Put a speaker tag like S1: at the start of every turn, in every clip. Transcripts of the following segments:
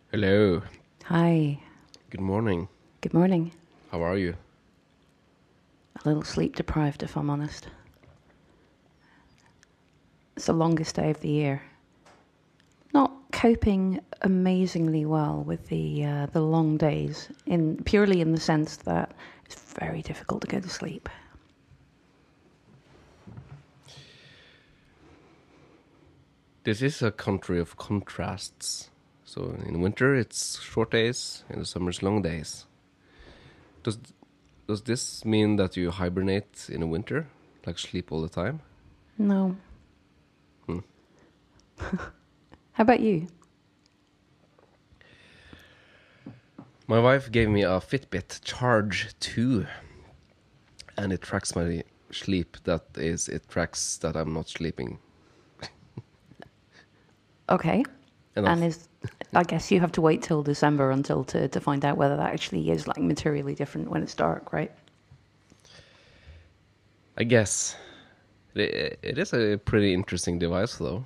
S1: Hello.
S2: Hi.
S1: Good morning.
S2: Good morning.
S1: How are you?
S2: A little sleep deprived, if I'm honest. It's the longest day of the year. Not coping amazingly well with the long days, purely in the sense that it's very difficult to go to sleep.
S1: This is a country of contrasts. So in winter it's short days, in the summer it's long days. Does does this mean that you hibernate in the winter, like sleep all the time?
S2: No.
S1: Hmm.
S2: How about you?
S1: My wife gave me a Fitbit Charge 2, and it tracks my sleep. It tracks that I'm not sleeping
S2: Okay.
S1: enough.
S2: And I guess you have to wait till December to find out whether that actually is like materially different when it's dark, right?
S1: I guess. It is a pretty interesting device, though.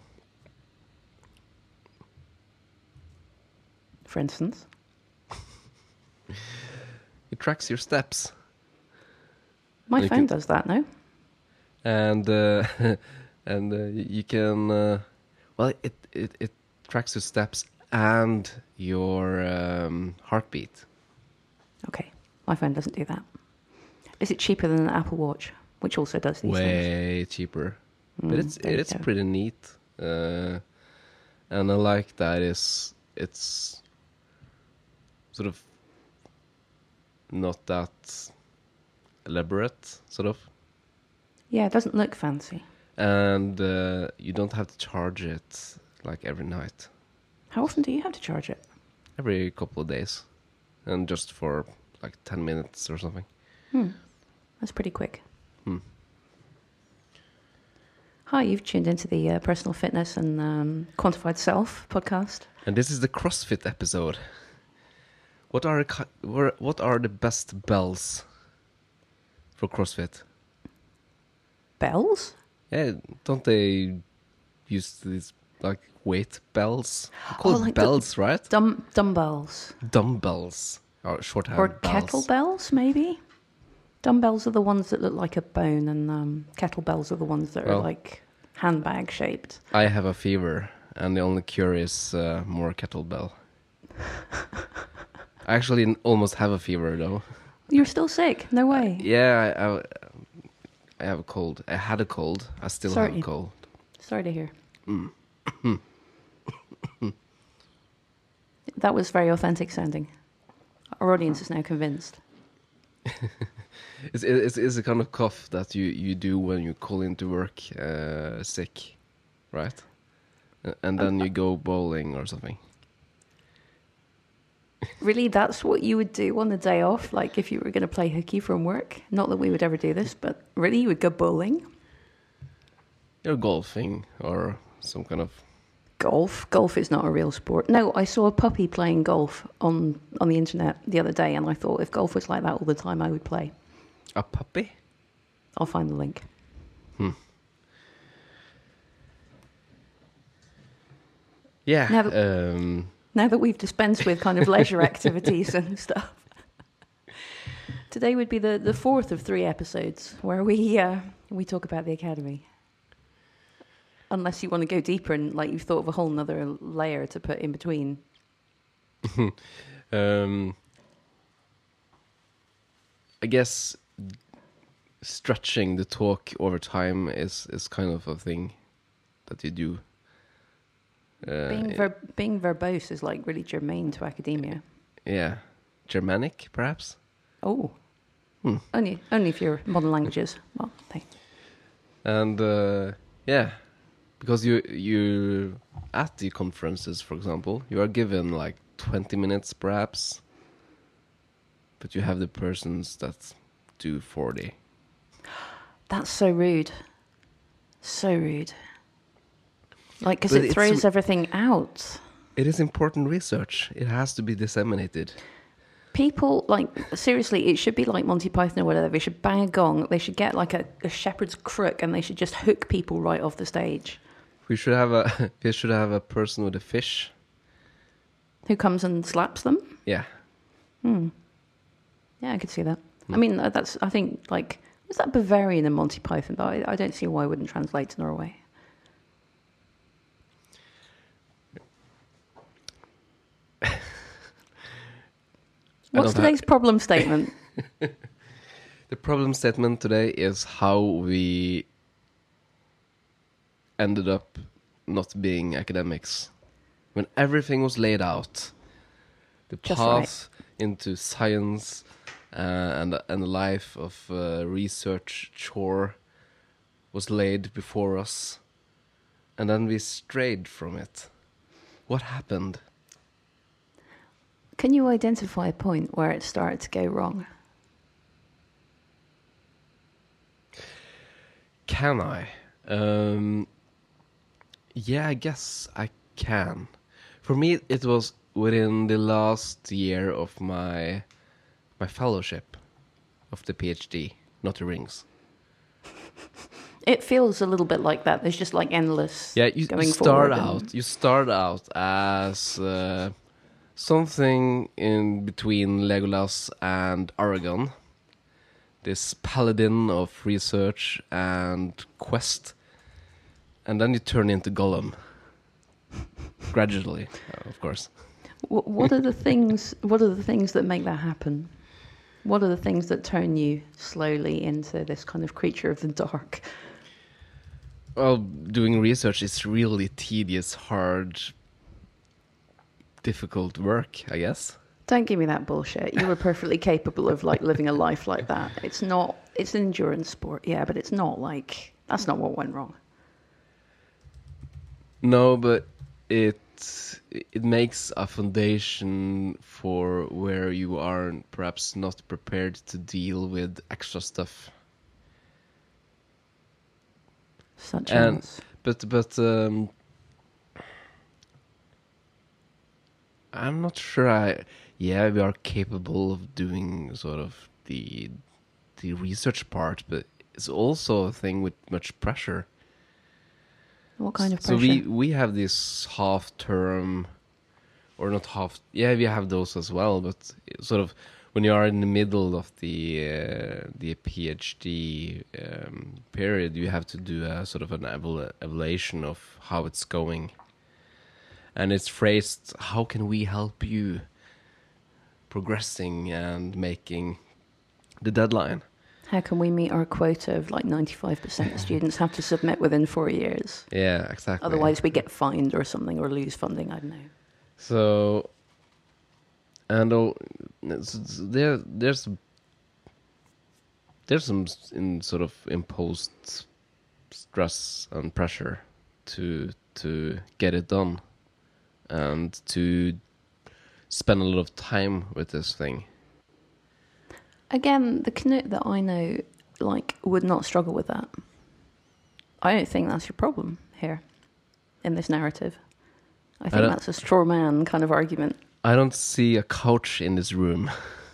S2: For instance.
S1: It tracks your steps.
S2: My
S1: And you
S2: phone
S1: can-
S2: does that, no?
S1: and you can well it tracks your steps and your heartbeat.
S2: Okay. My phone doesn't do that. Is it cheaper than an Apple Watch, which also does these things?
S1: Way cheaper, but
S2: there you
S1: it's
S2: go.
S1: pretty neat, and I like that it's sort of not that elaborate, sort of,
S2: Yeah, it doesn't look fancy.
S1: and you don't have to charge it like every night.
S2: How often do you have to charge it?
S1: Every couple of days, and just for like 10 minutes or something.
S2: That's pretty quick.
S1: Hmm.
S2: Hi, you've tuned into the Personal Fitness and Quantified Self podcast.
S1: And this is the CrossFit episode. What are the best bells for CrossFit?
S2: Bells?
S1: Yeah, don't they use these like weight bells? They're called
S2: like
S1: bells, right?
S2: Dumbbells.
S1: Dumbbells, or shorthand
S2: Or
S1: bells.
S2: kettlebells, maybe? Dumbbells are the ones that look like a bone, and kettlebells are the ones that are
S1: Well-
S2: like handbag shaped.
S1: I have a fever, and the only cure is more kettlebell. I actually almost have a fever though.
S2: You're still sick? No way.
S1: Yeah, I have a cold. I had a cold. I still have a
S2: Sorry.
S1: cold.
S2: Sorry to hear. That was very authentic sounding. Our audience is now convinced.
S1: It's a kind of cough that you do when you call into work sick, right? And then you go bowling or something.
S2: Really, that's what you would do on the day off? Like if you were going to play hooky from work? Not that we would ever do this, but really, you would go bowling?
S1: You're golfing or some kind of...
S2: Golf? Golf is not a real sport. No, I saw a puppy playing golf on the internet the other day, and I thought if golf was like that all the time, I would play.
S1: A puppy?
S2: I'll find the link.
S1: Yeah.
S2: Now Now that we've dispensed with kind of leisure activities and stuff. Today would be the fourth of 3 episodes where we talk about the academy. Unless you want to go deeper and like you've thought of a whole nother layer to put in between.
S1: I guess stretching the talk over time is kind of a thing that you do.
S2: Being verbose is like really germane to academia.
S1: Yeah. Germanic, perhaps?
S2: Oh. Only if you're modern languages. Well,
S1: And yeah, because you at the conferences, for example, you are given like 20 minutes perhaps, but you have the persons that do 40.
S2: that's so rude. So rude. Like, because
S1: But
S2: it
S1: it's
S2: throws everything out.
S1: It is important research. It has to be disseminated.
S2: People, like, seriously, it should be like Monty Python or whatever. They should bang a gong. They should get like a shepherd's crook and they should just hook people right off the stage.
S1: We should have a person with a fish
S2: Who comes and slaps them?
S1: Yeah.
S2: Yeah, I could see that. I mean, that's, I think, like, was that Bavarian in Monty Python? But I don't see why it wouldn't translate to Norway. What's today's problem statement?
S1: The problem statement today is how we ended up not being academics. When everything was laid out, the
S2: Just
S1: path into science and the life of research chore was laid before us, and then we strayed from it. What happened?
S2: Can you identify a point where it started to go wrong?
S1: Can I? Yeah, I guess I can. For me, it was within the last year of my fellowship of the PhD, not the rings.
S2: It feels a little bit like that. There's just like endless.
S1: Yeah, you start out as something in between Legolas and Aragorn, this paladin of research and quest, and then you turn into Gollum. Gradually, of course.
S2: What are the things? What are the things that make that happen? What are the things that turn you slowly into this kind of creature of the dark?
S1: Well, doing research is really tedious, hard, difficult work, I guess.
S2: Don't give me that bullshit. You were perfectly capable of like living a life like that. It's not. It's an endurance sport, yeah, but it's not like that's not what went wrong.
S1: No, but it makes a foundation for where you are perhaps not prepared to deal with extra stuff.
S2: Such
S1: And
S2: as
S1: but I'm not sure. Yeah, we are capable of doing sort of the research part, but it's also a thing with much pressure.
S2: what kind of
S1: So
S2: pressure?
S1: we have this half term, or not half. Yeah, we have those as well. But sort of when you are in the middle of the PhD period, you have to do a sort of an evaluation of how it's going, and it's phrased, "How can we help you progressing and making the deadline?"
S2: How can we meet our quota of like 95% of students have to submit within 4 years?
S1: Yeah, exactly.
S2: Otherwise, we get fined or something or lose funding. I don't know.
S1: So, and there's some in sort of imposed stress and pressure to get it done and to spend a lot of time with this thing.
S2: Again, the Knut that I know, like, would not struggle with that. I don't think that's your problem here, in this narrative. I think that's a straw man kind of argument.
S1: I don't see a couch in this room.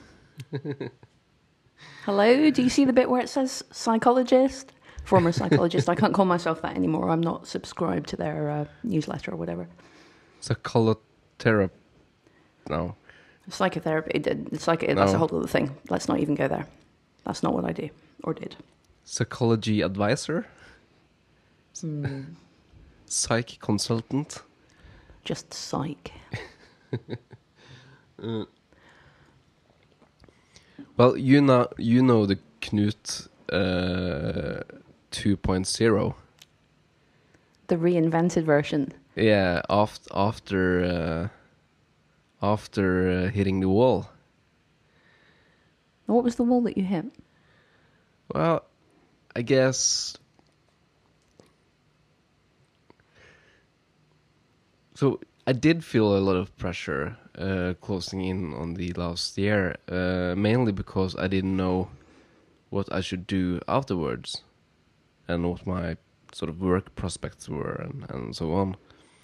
S2: Hello? Do you see the bit where it says psychologist? Former psychologist. I can't call myself that anymore. I'm not subscribed to their newsletter or whatever.
S1: Psychotherapy. No.
S2: Psychotherapy. That's a whole other thing. Let's not even go there. That's not what I do or did.
S1: Psychology advisor. Psych consultant.
S2: Just psych.
S1: Well, you know the Knut 2.0.
S2: The reinvented version.
S1: Yeah, after hitting the wall.
S2: What was the wall that you hit?
S1: Well, I guess. So I did feel a lot of pressure closing in on the last year, mainly because I didn't know what I should do afterwards and what my sort of work prospects were and so on.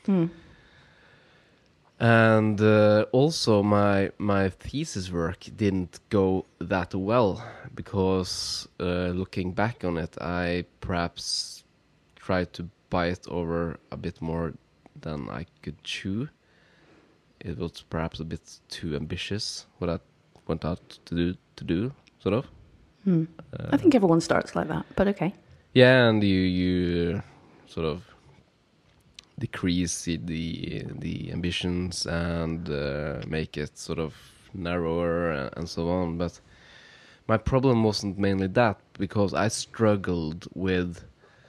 S1: And also my thesis work didn't go that well because looking back on it, I perhaps tried to bite over a bit more than I could chew it was perhaps a bit too ambitious what I went out to do, sort of.
S2: I think everyone starts like that, but okay.
S1: Yeah, and you sort of decrease the ambitions and make it sort of narrower and so on. But my problem wasn't mainly that, because I struggled with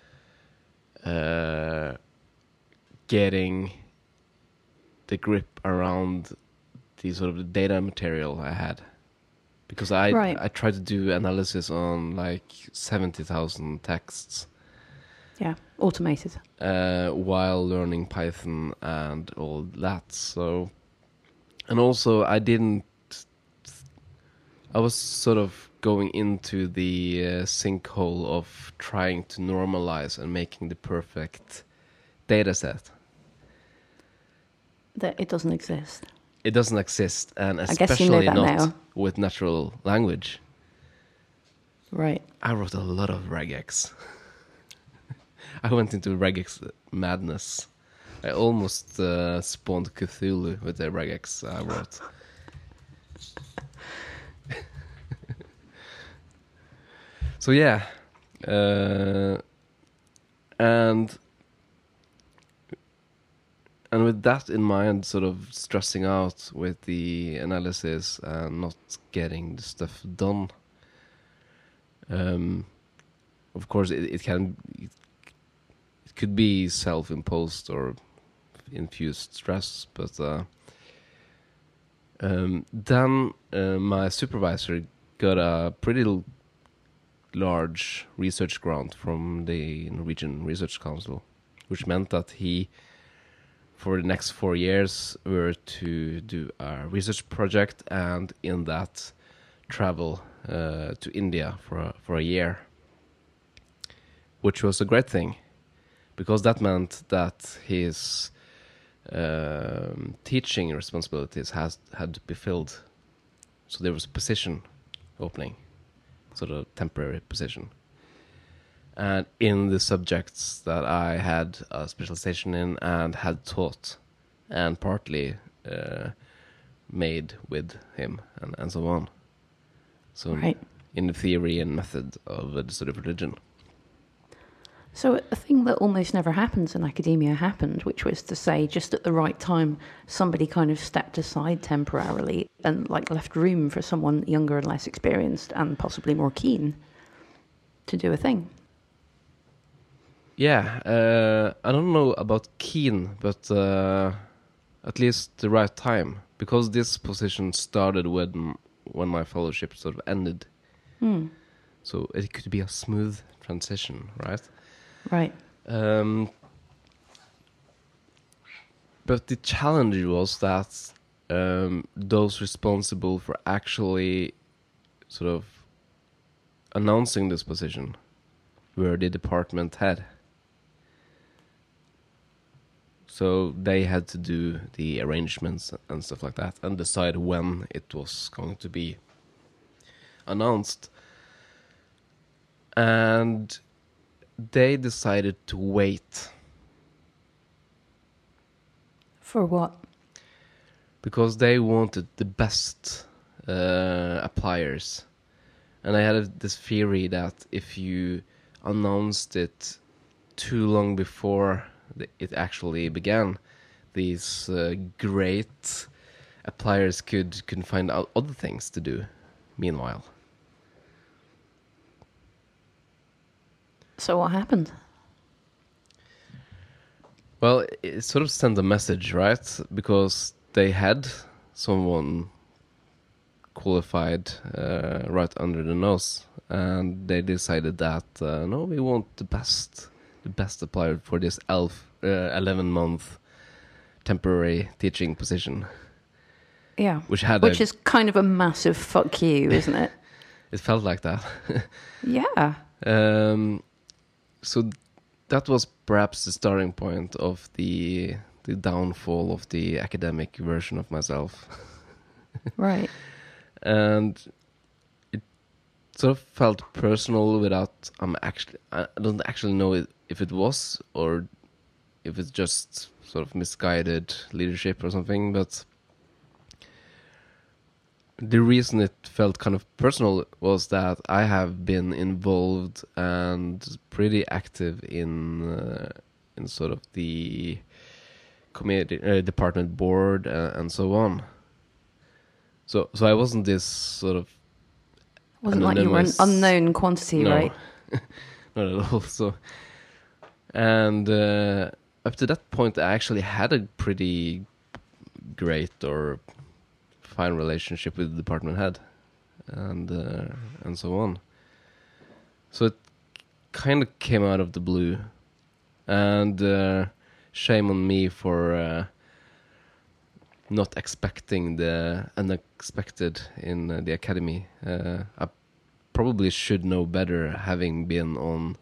S1: getting the grip around the sort of the data material I had, because I tried to do analysis on like 70,000 texts.
S2: Yeah, automated.
S1: While learning Python and all that. So, and also I was sort of going into the sinkhole of trying to normalize and making the perfect data set.
S2: That it doesn't exist.
S1: It doesn't exist, and
S2: I guess you
S1: especially
S2: know that
S1: not
S2: now.
S1: with natural language.
S2: Right.
S1: I wrote a lot of regex. I went into regex madness. I almost spawned Cthulhu with the regex I wrote. So yeah, and with that in mind, sort of stressing out with the analysis and not getting the stuff done. Of course, it could be self-imposed or infused stress, but then my supervisor got a pretty large research grant from the Norwegian Research Council, which meant that he, for the next 4 years, were to do a research project, and in that travel to India for a year, which was a great thing, because that meant that his teaching responsibilities had to be filled. So there was a position opening, sort of temporary position. And in the subjects that I had a specialization in and had taught, and partly made with him and so on. So
S2: Right.
S1: in the theory and method of the study of religion.
S2: So a thing that almost never happens in academia happened, which was to say, just at the right time, somebody kind of stepped aside temporarily and like left room for someone younger and less experienced and possibly more keen to do a thing.
S1: Yeah, I don't know about keen, but at least the right time, because this position started when my fellowship sort of ended. So it could be a smooth transition, right?
S2: Right.
S1: But the challenge was that those responsible for actually sort of announcing this position were the department head. So they had to do the arrangements and stuff like that and decide when it was going to be announced. And they decided to wait.
S2: For what?
S1: Because they wanted the best appliers. And I had this theory that if you announced it too long before it actually began, these great appliers could find out other things to do meanwhile.
S2: So what happened?
S1: Well, it sort of sent a message, right? Because they had someone qualified right under the nose, and they decided that no, we want the best applier for this 11-month temporary teaching position.
S2: Yeah.
S1: Which
S2: is kind of a massive fuck you, isn't it?
S1: It felt like that.
S2: Yeah.
S1: So that was perhaps the starting point of the downfall of the academic version of myself.
S2: Right.
S1: And it sort of felt personal without I don't actually know if it was or if it's just sort of misguided leadership or something, but the reason it felt kind of personal was that I have been involved and pretty active in sort of the committee, department board, and so on. So I wasn't this sort of
S2: Wasn't like you were an unknown quantity,
S1: no,
S2: right?
S1: not at all. So, and up to that point, I actually had a pretty great or fine relationship with the department head, and so on. So it kind of came out of the blue, and shame on me for not expecting the unexpected in the academy. I probably should know better, having been on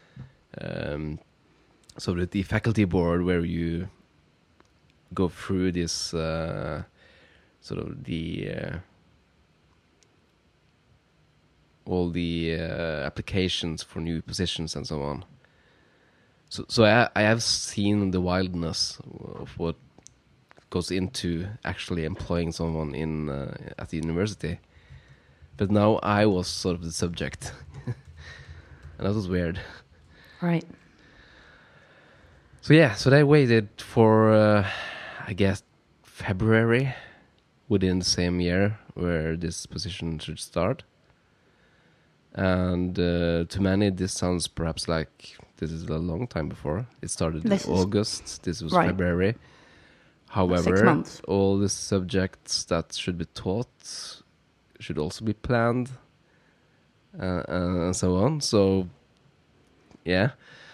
S1: sort of the faculty board where you go through this sort of the all the applications for new positions and so on. So I have seen the wildness of what goes into actually employing someone in at the university, but now I was sort of the subject, and that was weird.
S2: Right.
S1: So yeah, so they waited for I guess February within the same year where this position should start. And to many, this sounds perhaps like this is a long time before. It started in August. This was
S2: right.
S1: February. However,
S2: 6 months.
S1: all the subjects that should be taught should also be planned, and so on. So, yeah.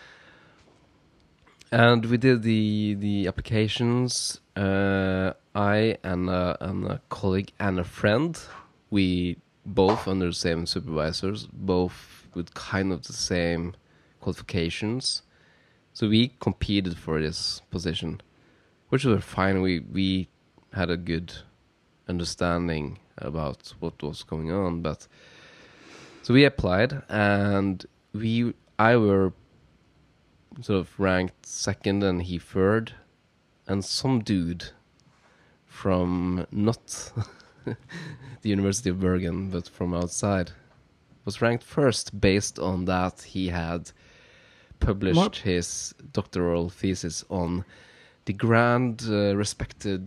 S1: And we did the applications. I and a colleague and a friend, we both under the same supervisors, both with kind of the same qualifications. So we competed for this position, which was fine. We had a good understanding about what was going on, but so we applied, and I were sort of ranked second and he third, and some dude from not the University of Bergen but from outside was ranked first, based on that he had published his doctoral thesis on the grand respected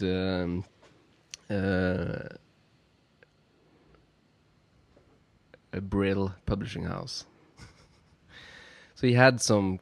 S1: Brill publishing house. So he had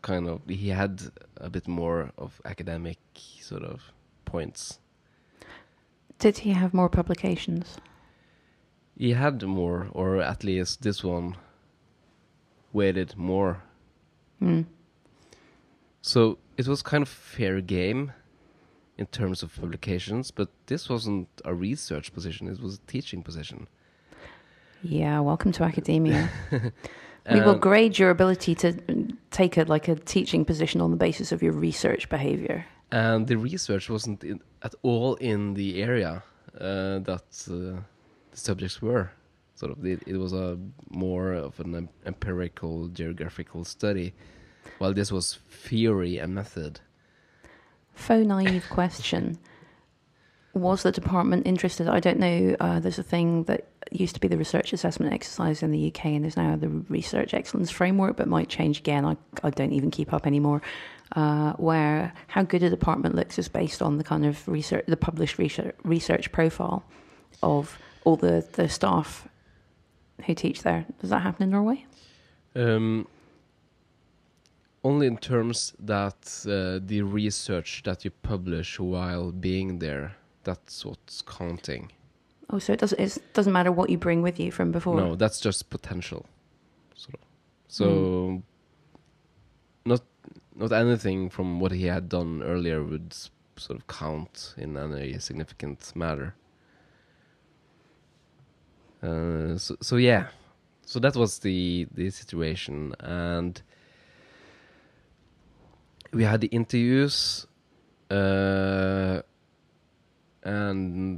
S1: a bit more of academic sort of points.
S2: Did he have more publications?
S1: He had more, or at least this one weighted more.
S2: Mm.
S1: So it was kind of fair game in terms of publications, but this wasn't a research position, it was a teaching position.
S2: Yeah, welcome to academia. We will grade your ability to take a teaching position on the basis of your research behavior.
S1: And the research wasn't at all in the area that the subjects were. Sort of, it was a more of an empirical geographical study, while this was theory and method.
S2: Faux naive question. Was the department interested? I don't know. There's a thing that used to be the research assessment exercise in the UK, and there's now the research excellence framework, but might change again. I don't even keep up anymore. Where how good a department looks is based on the kind of research, the published research profile of all the staff who teach there. Does that happen in Norway?
S1: Only in terms that the research that you publish while being there, that's what's counting.
S2: Oh, so it doesn't matter what you bring with you from before?
S1: No, that's just potential. So not anything from what he had done earlier would sort of count in any significant matter. So yeah, so that was the situation, and we had the interviews, and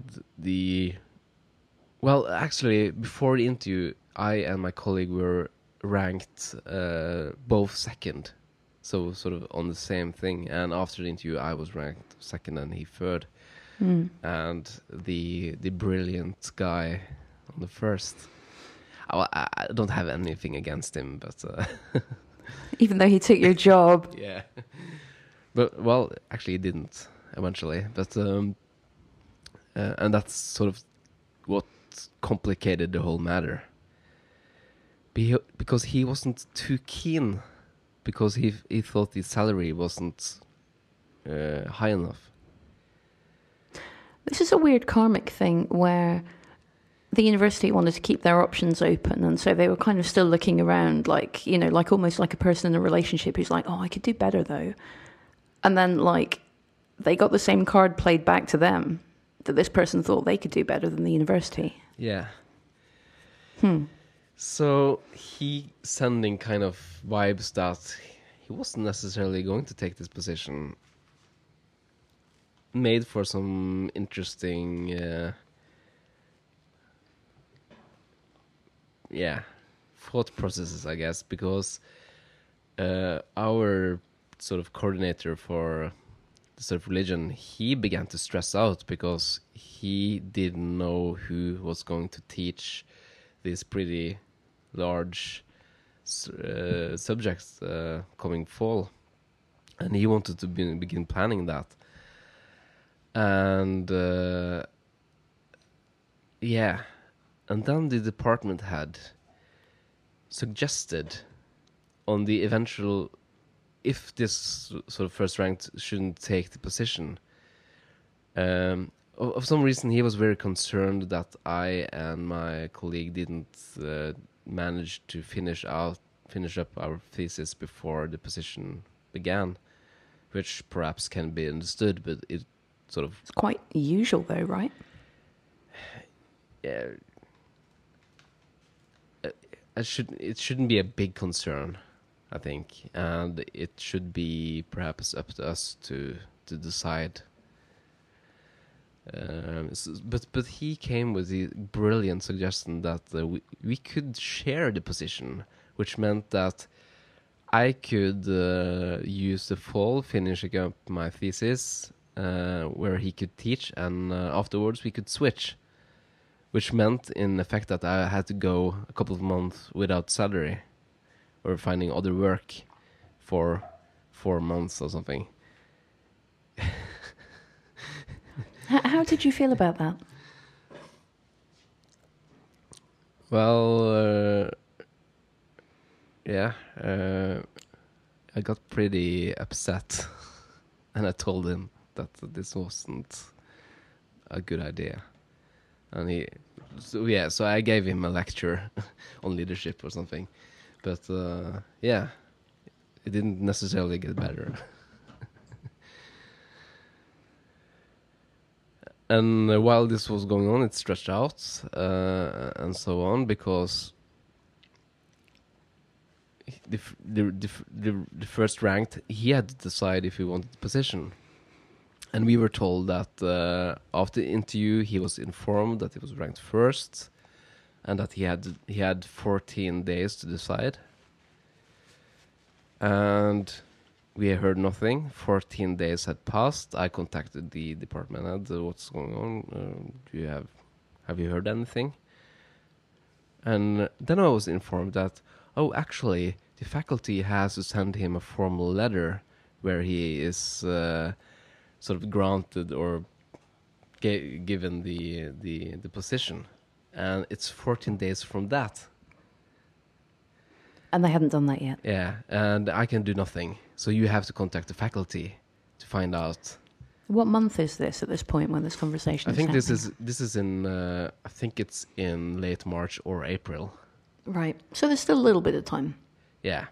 S1: actually before the interview, I and my colleague were ranked both second, so sort of on the same thing. And after the interview, I was ranked second and he third. And the brilliant guy on the first. I don't have anything against him, but
S2: Even though he took your job.
S1: yeah. But well, actually, he didn't eventually. But and that's sort of what complicated the whole matter. Because he wasn't too keen, because he thought the salary wasn't high enough.
S2: This is a weird karmic thing where the university wanted to keep their options open, and so they were kind of still looking around, like, you know, like almost like a person in a relationship who's like, oh, I could do better though. And then, like, they got the same card played back to them, that this person thought they could do better than the university.
S1: Yeah. So he sending kind of vibes that he wasn't necessarily going to take this position. Made for some interesting, thought processes, I guess, because our sort of coordinator for the sort of religion, he began to stress out because he didn't know who was going to teach these pretty large subjects coming fall, and he wanted to begin planning that. And and then the department head suggested on the eventual, if this sort of first ranked shouldn't take the position. Of some reason, he was very concerned that I and my colleague didn't manage to finish up our thesis before the position began, which perhaps can be understood, but it sort of...
S2: It's quite usual though, right?
S1: Yeah. It shouldn't be a big concern, I think, and it should be perhaps up to us to decide. But he came with the brilliant suggestion that we could share the position, which meant that I could use the fall finishing up my thesis, where he could teach, and afterwards we could switch. Which meant, in effect, that I had to go a couple of months without salary, or finding other work for 4 months or something.
S2: How did you feel about that?
S1: Well, I got pretty upset, and I told him that this wasn't a good idea. And so I gave him a lecture on leadership or something. But it didn't necessarily get better. And while this was going on, it stretched out and so on, because the first ranked, he had to decide if he wanted the position. And we were told that after the interview, he was informed that he was ranked first, and that he had 14 days to decide. And we heard nothing. 14 days had passed. I contacted the department head. What's going on? Have you heard anything? And then I was informed that, actually, the faculty has to send him a formal letter where he is sort of granted or given the position, and it's 14 days from that.
S2: And they hadn't done that yet.
S1: Yeah, and I can do nothing. So you have to contact the faculty to find out.
S2: What month is this at this point when this conversation is
S1: happening? This is in I think it's in late March or April.
S2: Right. So there's still a little bit of time.
S1: Yeah.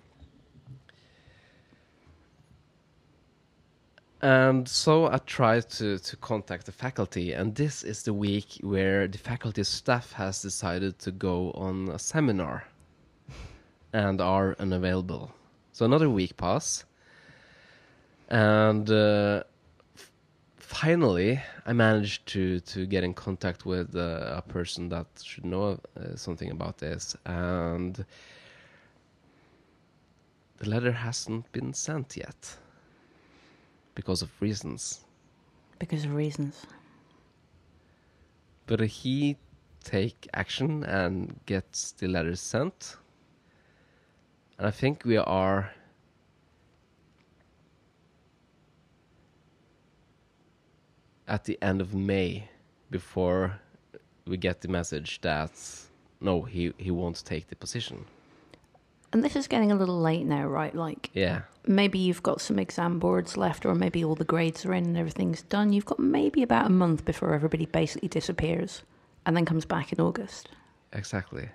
S1: And so I tried to contact the faculty, and this is the week where the faculty staff has decided to go on a seminar and are unavailable. So another week passed, and finally I managed to get in contact with a person that should know something about this, and the letter hasn't been sent yet. Because of reasons.
S2: Because of reasons.
S1: But he take action and get the letters sent. And I think we are at the end of May before we get the message that no, he won't take the position.
S2: And this is getting a little late now, right? Like,
S1: Yeah,
S2: maybe you've got some exam boards left, or maybe all the grades are in and everything's done. You've got maybe about a month before everybody basically disappears and then comes back in August.
S1: exactly.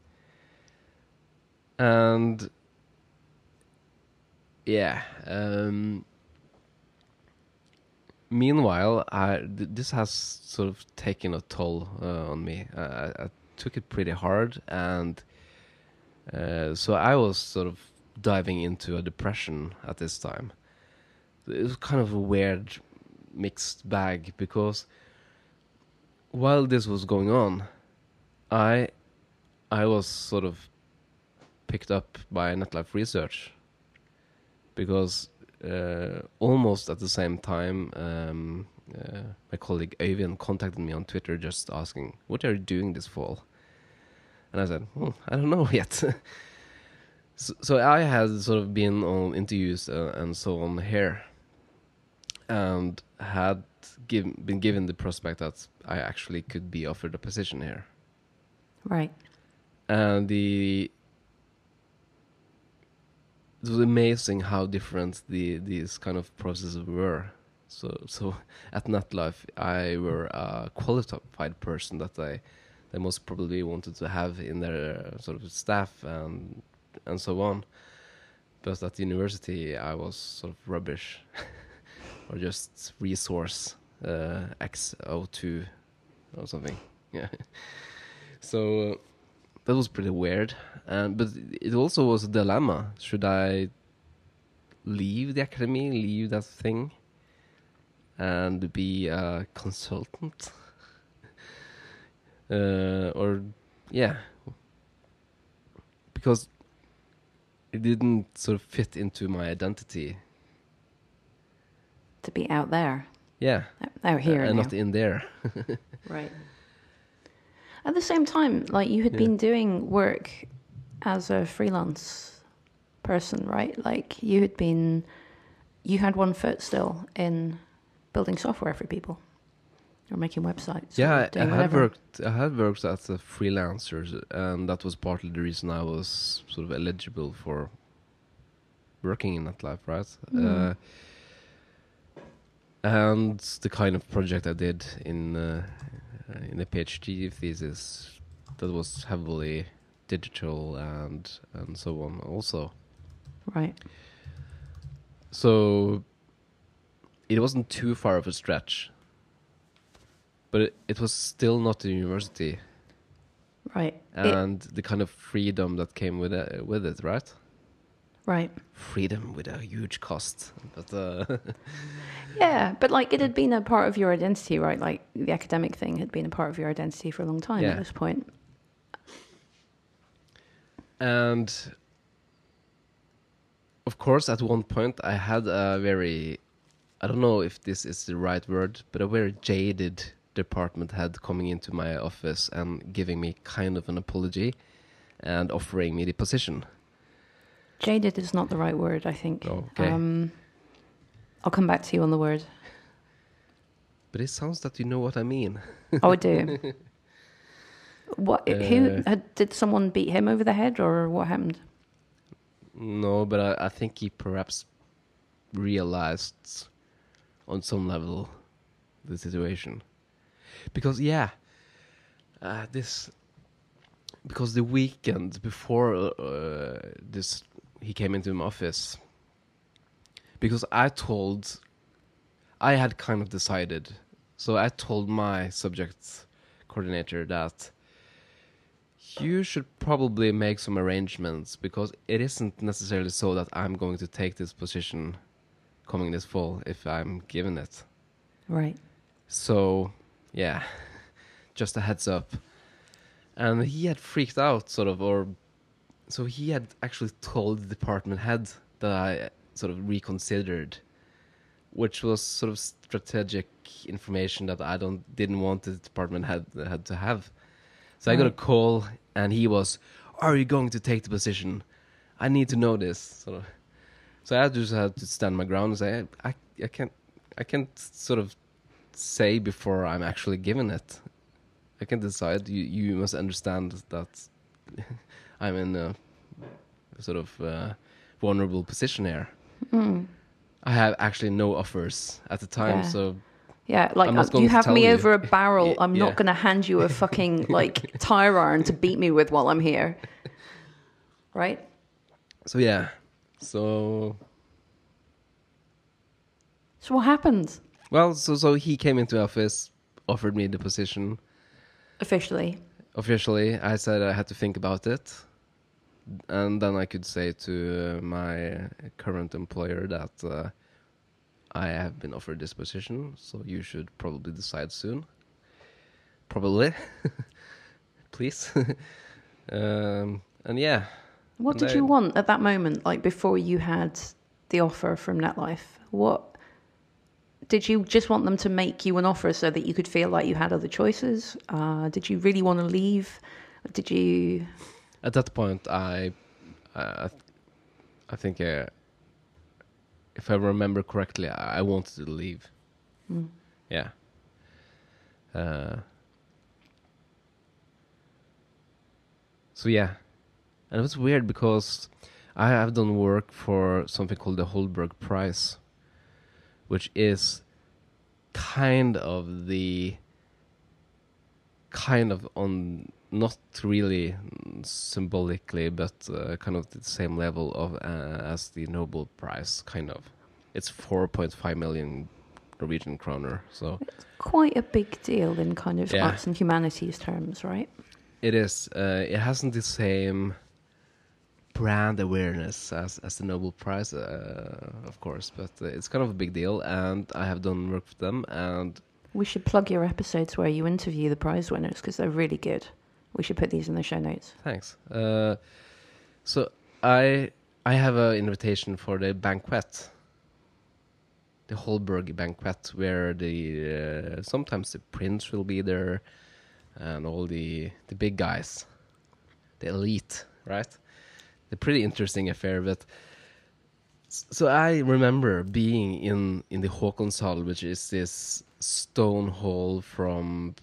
S1: And yeah, meanwhile, this has sort of taken a toll on me. I took it pretty hard, and so I was sort of diving into a depression at this time. It was kind of a weird mixed bag, because while this was going on, I was sort of picked up by NetLife Research, because almost at the same time, my colleague Øyvind contacted me on Twitter just asking, what are you doing this fall? And I said, I don't know yet. So I had sort of been on interviews and so on here, and had been given the prospect that I actually could be offered a position here.
S2: Right.
S1: And it was amazing how different these kind of processes were. So at NetLife, I were a qualified person that they most probably wanted to have in their sort of staff and so on. But at the university, I was sort of rubbish, or just resource X02 or something. Yeah. So that was pretty weird, but it also was a dilemma. Should I leave the academy, leave that thing, and be a consultant? Or, yeah. Because it didn't sort of fit into my identity.
S2: To be out there.
S1: Yeah.
S2: Out here
S1: and
S2: now.
S1: not in there.
S2: Right. At the same time, like, you had been doing work as a freelance person, right? Like, you had one foot still in building software for people, or making websites.
S1: Yeah,
S2: or doing whatever.
S1: I had worked as a freelancer, and that was partly the reason I was sort of eligible for working in NetLife, right? And the kind of project I did in a PhD thesis, that was heavily digital and so on also.
S2: Right.
S1: So it wasn't too far of a stretch, but it was still not a university.
S2: Right.
S1: And the kind of freedom that came with it, right?
S2: Right.
S1: Freedom with a huge cost. But
S2: Yeah, but like, it had been a part of your identity, right? Like, the academic thing had been a part of your identity for a long time at this point.
S1: And of course, at one point, I had a very, I don't know if this is the right word, but a very jaded department head coming into my office and giving me kind of an apology and offering me the position.
S2: Jaded is not the right word, I think.
S1: Okay.
S2: I'll come back to you on the word.
S1: But it sounds that you know what I mean.
S2: Oh, I do. What? Did someone beat him over the head, or what happened?
S1: No, but I think he perhaps realized on some level the situation. Because, because the weekend before he came into my office, because I had kind of decided, so I told my subject coordinator that you should probably make some arrangements, because it isn't necessarily so that I'm going to take this position coming this fall if I'm given it.
S2: Right.
S1: So, yeah, just a heads up. And he had freaked out, sort of, so he had actually told the department head that I sort of reconsidered, which was sort of strategic information that I didn't want the department head to have. So I got a
S2: Right.
S1: call, and he was, "Are you going to take the position? I need to know this." So I just had to stand my ground and say, I can't sort of say before I'm actually given it. I can decide. You must understand that I'm in a sort of vulnerable position here.
S2: Mm.
S1: I have actually no offers at the time,
S2: Yeah.
S1: so
S2: Yeah, like
S1: I'm not
S2: you
S1: going to
S2: have
S1: tell
S2: me
S1: you.
S2: over a barrel. I'm
S1: Yeah.
S2: not going to hand you a fucking like tire iron to beat me with while I'm here. Right?
S1: So yeah, so
S2: So what happened
S1: well, so he came into office, offered me the position.
S2: officially?
S1: Officially, I said I had to think about it, and then I could say to my current employer that I have been offered this position, so you should probably decide soon. Probably, please. And yeah,
S2: What
S1: and
S2: did you want at that moment, like before you had the offer from NetLife? What did you just want them to make you an offer so that you could feel like you had other choices? Did you really want to leave? Did you?
S1: At that point, I think if I remember correctly, I wanted to leave.
S2: Mm.
S1: Yeah. So yeah, and it was weird because I have done work for something called the Holberg Prize, which is kind of on, not really symbolically, but kind of the same level of as the Nobel Prize, kind of. It's 4.5 million Norwegian kroner, so
S2: Quite a big deal in kind of
S1: Yeah.
S2: arts and humanities terms, right?
S1: it is. It hasn't the same brand awareness as the Nobel Prize, of course, but it's kind of a big deal, and I have done work for them, and
S2: We should plug your episodes where you interview the prize winners because they're really good. We should put these in the show notes.
S1: thanks. So I have an invitation for the banquet, the Holberg banquet, where the sometimes the prince will be there, and all the big guys, the elite, right? The pretty interesting affair, but so I remember being in the Håkonshall, which is this stone hall from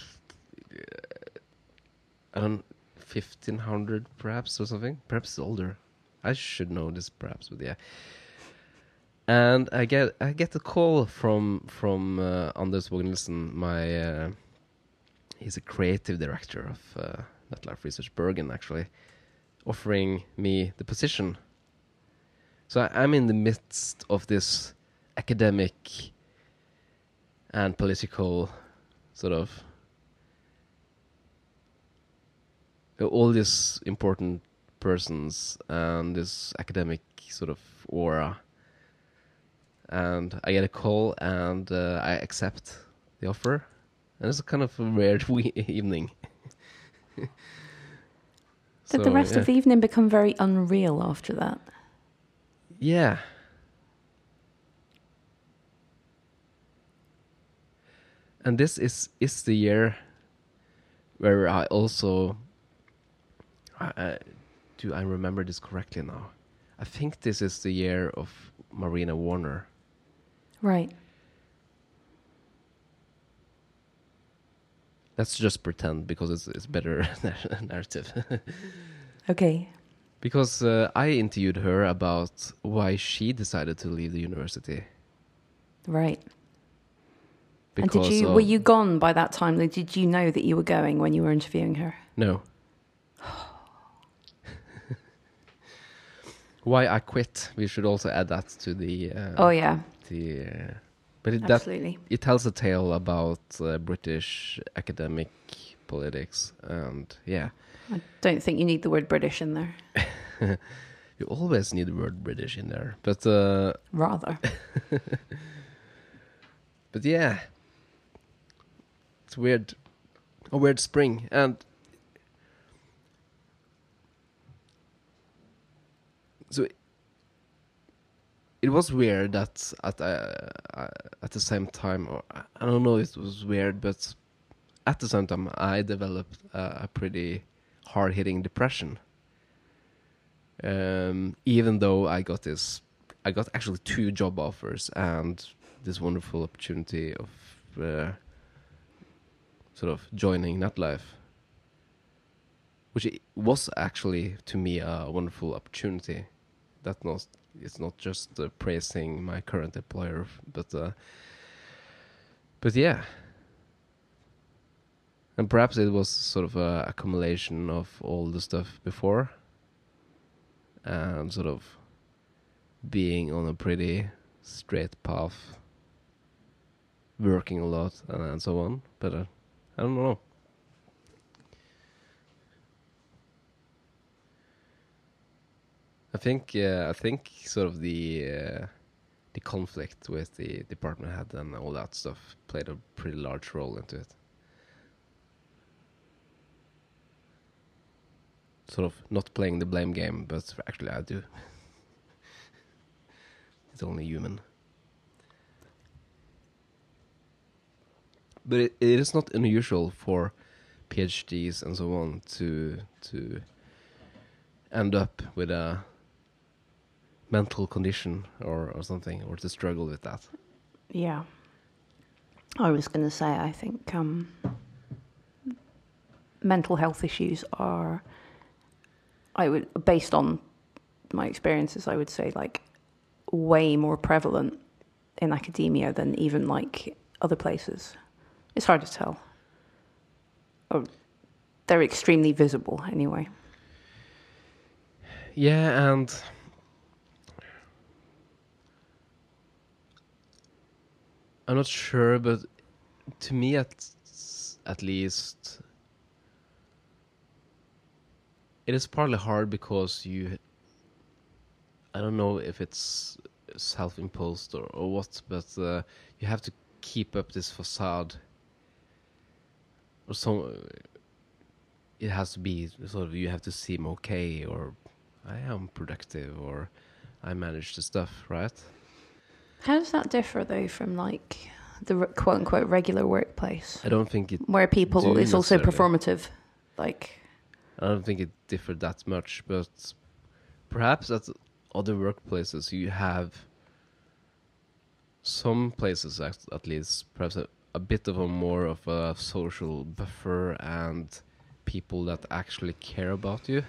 S1: I don't 1500 perhaps, or something, perhaps older. I should know this perhaps, but yeah. And I get a call from Anders Vognelsen, my he's a creative director of NetLife Research Bergen, actually, offering me the position. So I'm in the midst of this academic and political sort of all these important persons and this academic sort of aura. And I get a call, and I accept the offer. And it's kind of a weird evening.
S2: Did the rest
S1: yeah.
S2: of the evening become very unreal after that?
S1: Yeah. And this is the year where I also... do I remember this correctly now? I think this is the year of Marina Warner.
S2: Right.
S1: Let's just pretend, because it's better narrative.
S2: Okay.
S1: Because I interviewed her about why she decided to leave the university.
S2: Right.
S1: Because
S2: And were you gone by that time? Like, did you know that you were going when you were interviewing her?
S1: No. Why I quit. We should also add that to the...
S2: Oh yeah,
S1: but
S2: absolutely.
S1: it tells a tale about British academic politics, and yeah.
S2: I don't think you need the word British in there.
S1: You always need the word British in there, but
S2: Rather.
S1: but yeah, it's weird, a weird spring, and so it was weird that at the same time, or I don't know, it was weird, but at the same time, I developed a pretty hard-hitting depression. Even though I got actually 2 job offers and this wonderful opportunity of sort of joining Netlife, which was actually to me a wonderful opportunity. It's not just praising my current employer, but yeah. And perhaps it was sort of a accumulation of all the stuff before, and sort of being on a pretty straight path, working a lot and so on. But I don't know. I think sort of the conflict with the department head and all that stuff played a pretty large role into it. Sort of not playing the blame game, but actually I do. It's only human. But it is not unusual for PhDs and so on to end up with a mental condition or something, or to struggle with that.
S2: Yeah. I was going to say, I think mental health issues are, based on my experiences, I would say like way more prevalent in academia than even like other places. It's hard to tell. Or they're extremely visible anyway.
S1: Yeah, and I'm not sure, but to me at least it is partly hard because I don't know if it's self-imposed or what, but you have to keep up this facade. Or so it has to be sort of, you have to seem okay, or I am productive, or I manage the stuff, right?
S2: How does that differ though from like the quote unquote regular workplace?
S1: I don't think it
S2: where people it's also
S1: necessarily.
S2: performative, like.
S1: I don't think it differed that much, but perhaps at other workplaces you have some places at least perhaps a bit of a more of a social buffer and people that actually care about you.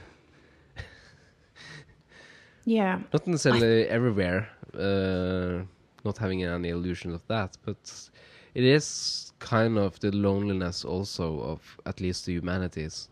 S2: Yeah.
S1: Not necessarily everywhere, not having any illusion of that, but it is kind of the loneliness also of at least the humanities.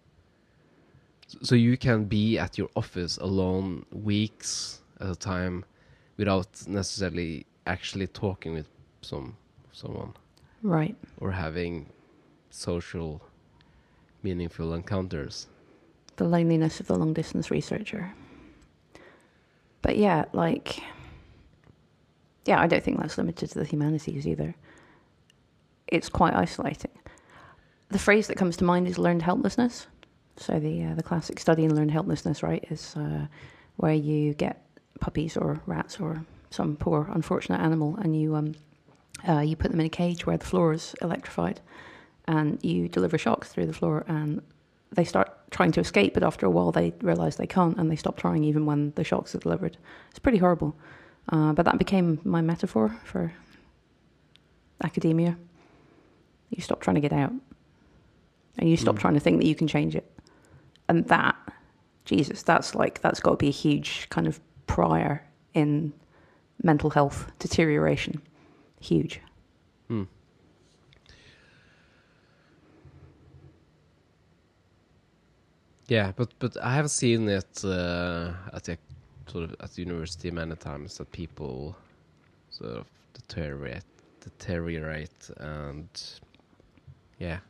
S1: So you can be at your office alone weeks at a time without necessarily actually talking with someone.
S2: Right.
S1: Or having social, meaningful encounters.
S2: The loneliness of the long distance researcher. But yeah, like, yeah, I don't think that's limited to the humanities either. It's quite isolating. The phrase that comes to mind is learned helplessness. So the classic study in learned helplessness, right, is where you get puppies or rats or some poor unfortunate animal, and you put them in a cage where the floor is electrified, and you deliver shocks through the floor, and they start trying to escape, but after a while they realise they can't, and they stop trying even when the shocks are delivered. It's pretty horrible. But that became my metaphor for academia. You stop trying to get out, and you stop trying to think that you can change it. And that, Jesus, that's got to be a huge kind of prior in mental health deterioration. Huge.
S1: Yeah, but I have seen it at the university many times that people sort of deteriorate, and yeah.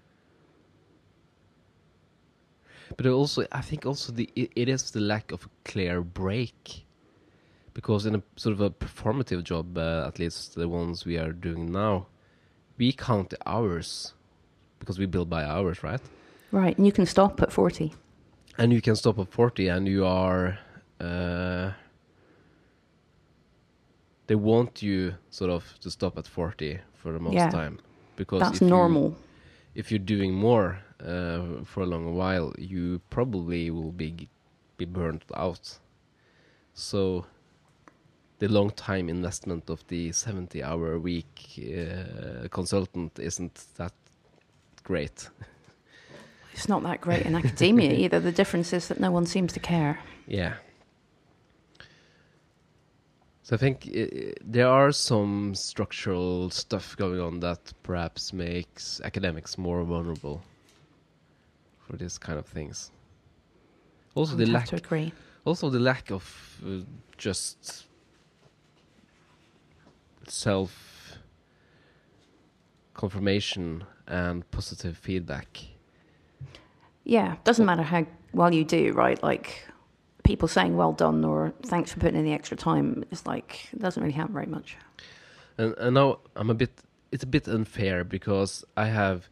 S1: But I think also it is the lack of a clear break, because in a sort of a performative job, at least the ones we are doing now, we count the hours because we bill by hours, right?
S2: Right, and you can stop at 40.
S1: And you can stop at 40, and you are... they want you sort of to stop at 40 for the most time. Because
S2: that's normal.
S1: if you're doing more for a long while, you probably will be burnt out. So the long time investment of the 70-hour a week consultant isn't that great.
S2: It's not that great in academia either. The difference is that no one seems to care.
S1: Yeah. So I think there are some structural stuff going on that perhaps makes academics more vulnerable for this kind of things. Also,
S2: I would have to agree.
S1: Also, the lack of just self-confirmation and positive feedback.
S2: Yeah, doesn't matter how well you do, right? Like, people saying well done or thanks for putting in the extra time, it's like, it doesn't really happen very much.
S1: And now it's a bit unfair because I have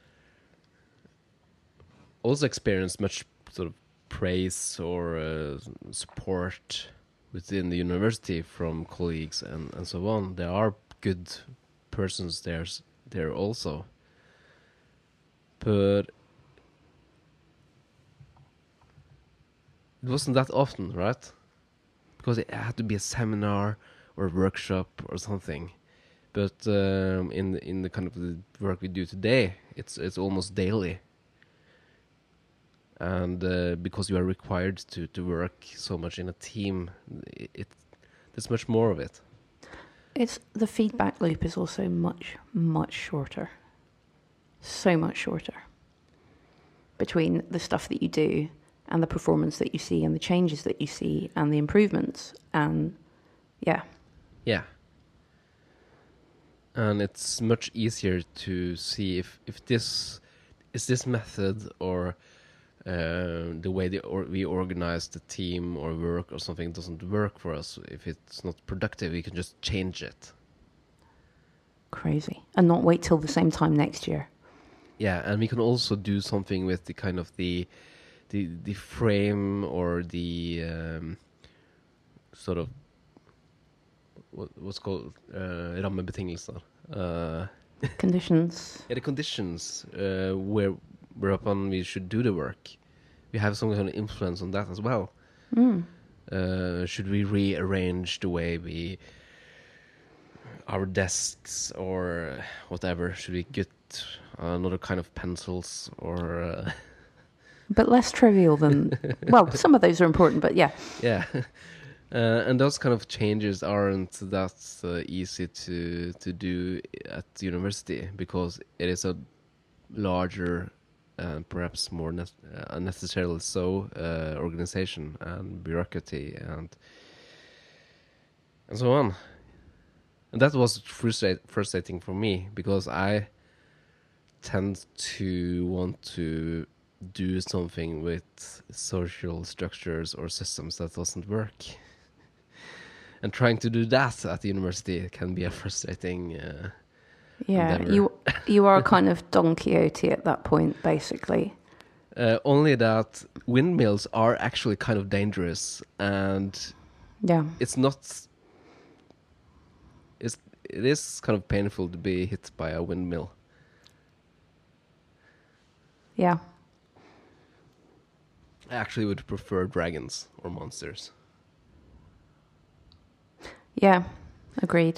S1: also experienced much sort of praise or support within the university from colleagues and so on. There are good persons there also. But it wasn't that often, right? Because it had to be a seminar or a workshop or something. But in the kind of the work we do today, it's almost daily. And because you are required to work so much in a team, there's much more of it.
S2: It's the feedback loop is also much, much shorter. So much shorter. Between the stuff that you do and the performance that you see and the changes that you see and the improvements. And yeah.
S1: Yeah. And it's much easier to see if this is this method or the way we organize the team or work or something doesn't work for us. If it's not productive, we can just change it.
S2: Crazy. And not wait till the same time next year.
S1: Yeah, and we can also do something with the kind of the frame or the sort of what's called rammebetingelser.
S2: Conditions.
S1: Yeah, the conditions whereupon we should do the work. We have some kind of influence on that as well. Should we rearrange the way our desks or whatever? Should we get another kind of pencils or...
S2: But less trivial than... well, some of those are important, but yeah.
S1: Yeah. And those kind of changes aren't that easy to do at the university because it is a larger and perhaps more unnecessarily so organization and bureaucracy and so on. And that was frustrating for me because I tend to want to do something with social structures or systems that doesn't work. And trying to do that at the university can be a frustrating endeavor.
S2: You are kind of Don Quixote at that point, basically.
S1: Only that windmills are actually kind of dangerous, and it's not. It is kind of painful to be hit by a windmill.
S2: Yeah.
S1: I actually would prefer dragons or monsters.
S2: Yeah, agreed.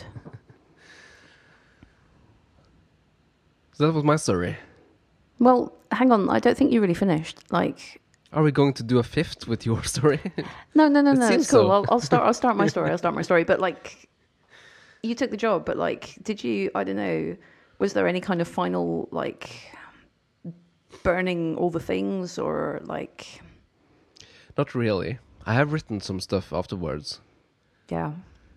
S1: So that was my story.
S2: Well, hang on. I don't think you really finished. Like,
S1: are we going to do a fifth with your story?
S2: No. It's cool.
S1: So.
S2: I'll start my story. But like, you took the job. But like, did you? I don't know. Was there any kind of final like burning all the things or like?
S1: Not really. I have written some stuff afterwards.
S2: Yeah.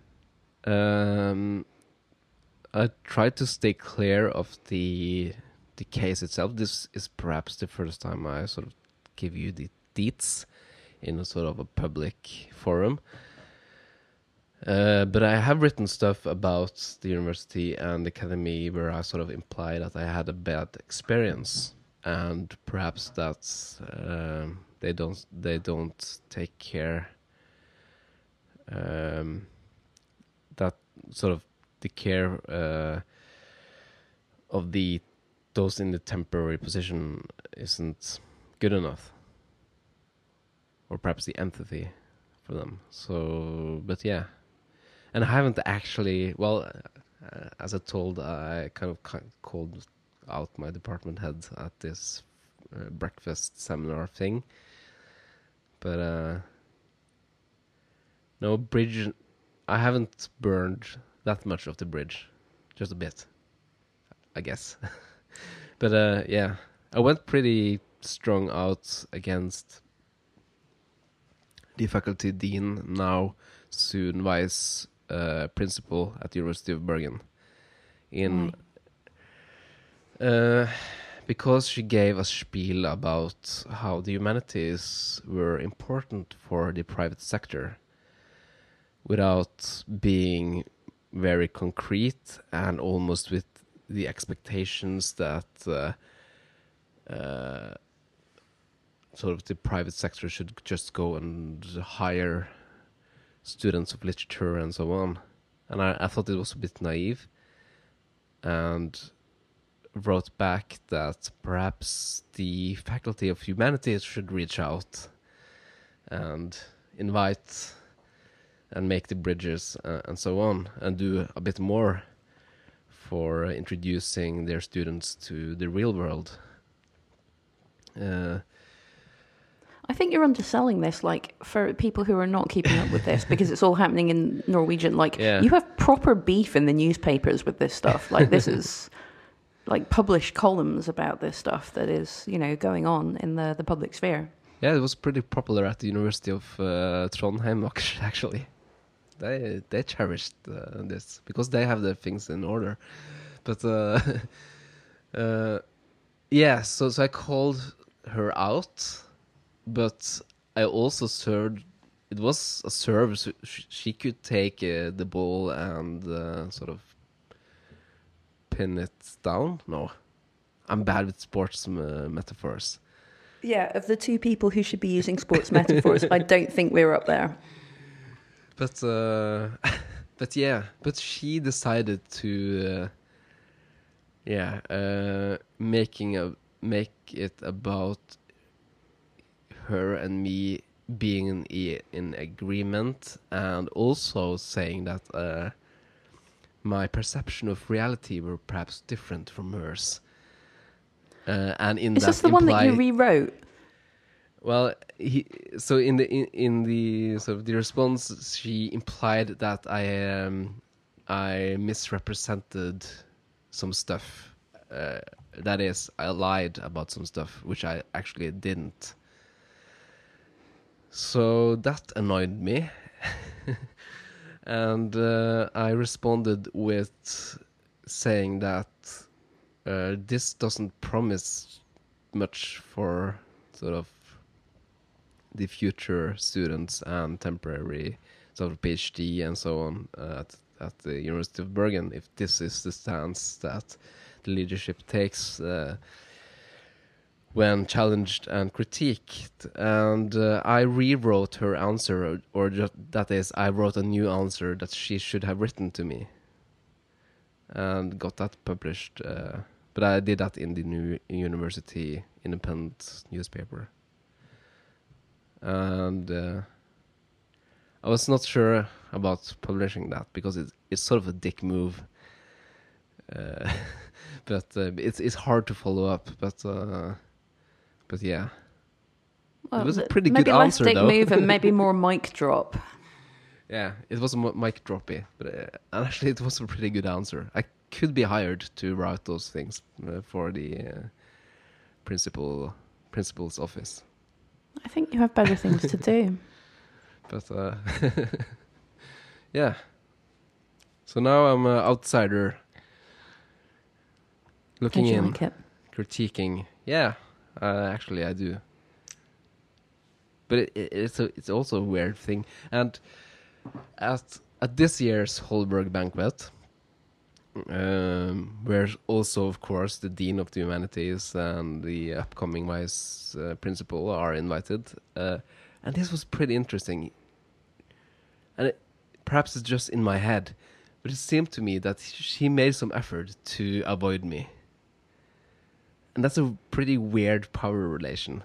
S1: I tried to stay clear of the case itself. This is perhaps the first time I sort of give you the deets in a sort of a public forum. But I have written stuff about the university and the academy where I sort of imply that I had a bad experience and perhaps that they don't take care that sort of the care of the those in the temporary position isn't good enough, or perhaps the empathy for them. So, but yeah, and I haven't actually. Well, as I told, I kind of called out my department head at this breakfast seminar thing, but no bridge. I haven't burned that much of the bridge, just a bit, I guess. But yeah, I went pretty strong out against the faculty dean, now soon vice principal at the University of Bergen, in because she gave a spiel about how the humanities were important for the private sector, without being very concrete and almost with the expectations that sort of the private sector should just go and hire students of literature and so on. And I thought it was a bit naive, and wrote back that perhaps the Faculty of Humanities should reach out and invite and make the bridges and so on, and do a bit more for introducing their students to the real world.
S2: I think you're underselling this, like, for people who are not keeping up with this, because it's all happening in Norwegian. Like, you have proper beef in the newspapers with this stuff. Like, this is, like, published columns about this stuff that is, you know, going on in the public sphere.
S1: Yeah, it was pretty popular at the University of Trondheim, actually. They cherished this, because they have their things in order. But, yeah, so I called her out. But I also served. It was a serve, so she could take the ball and sort of pin it down. No, I'm bad with sports metaphors.
S2: Yeah, of the two people who should be using sports metaphors, I don't think we're up there.
S1: But yeah, but she decided to make it about her and me being in agreement, and also saying that my perception of reality were perhaps different from hers. And in
S2: is this the one that you rewrote?
S1: Well, in the sort of the response, she implied that I misrepresented some stuff. That is, I lied about some stuff, which I actually didn't. So that annoyed me, and I responded with saying that this doesn't promise much for sort of the future students and temporary sort of PhD and so on at the University of Bergen, if this is the stance that the leadership takes when challenged and critiqued. And I rewrote her answer, or just, that is, I wrote a new answer that she should have written to me, and got that published. But I did that in the New University Independent newspaper. And I was not sure about publishing that, because it's sort of a dick move. But it's hard to follow up. But yeah,
S2: well,
S1: it was a pretty good
S2: maybe
S1: answer,
S2: less dick
S1: though.
S2: move and maybe more mic drop.
S1: Yeah, it was a mic droppy, but actually it was a pretty good answer. I could be hired to write those things for the principal's office.
S2: I think you have better things to do.
S1: But yeah, so now I'm an outsider looking
S2: Don't you
S1: in,
S2: like it?
S1: critiquing. Yeah, actually I do. But it's also a weird thing. And at this year's Holberg banquet, where also, of course, the Dean of the Humanities and the upcoming Vice Principal are invited. And this was pretty interesting. And perhaps it's just in my head, but it seemed to me that she made some effort to avoid me. And that's a pretty weird power relation.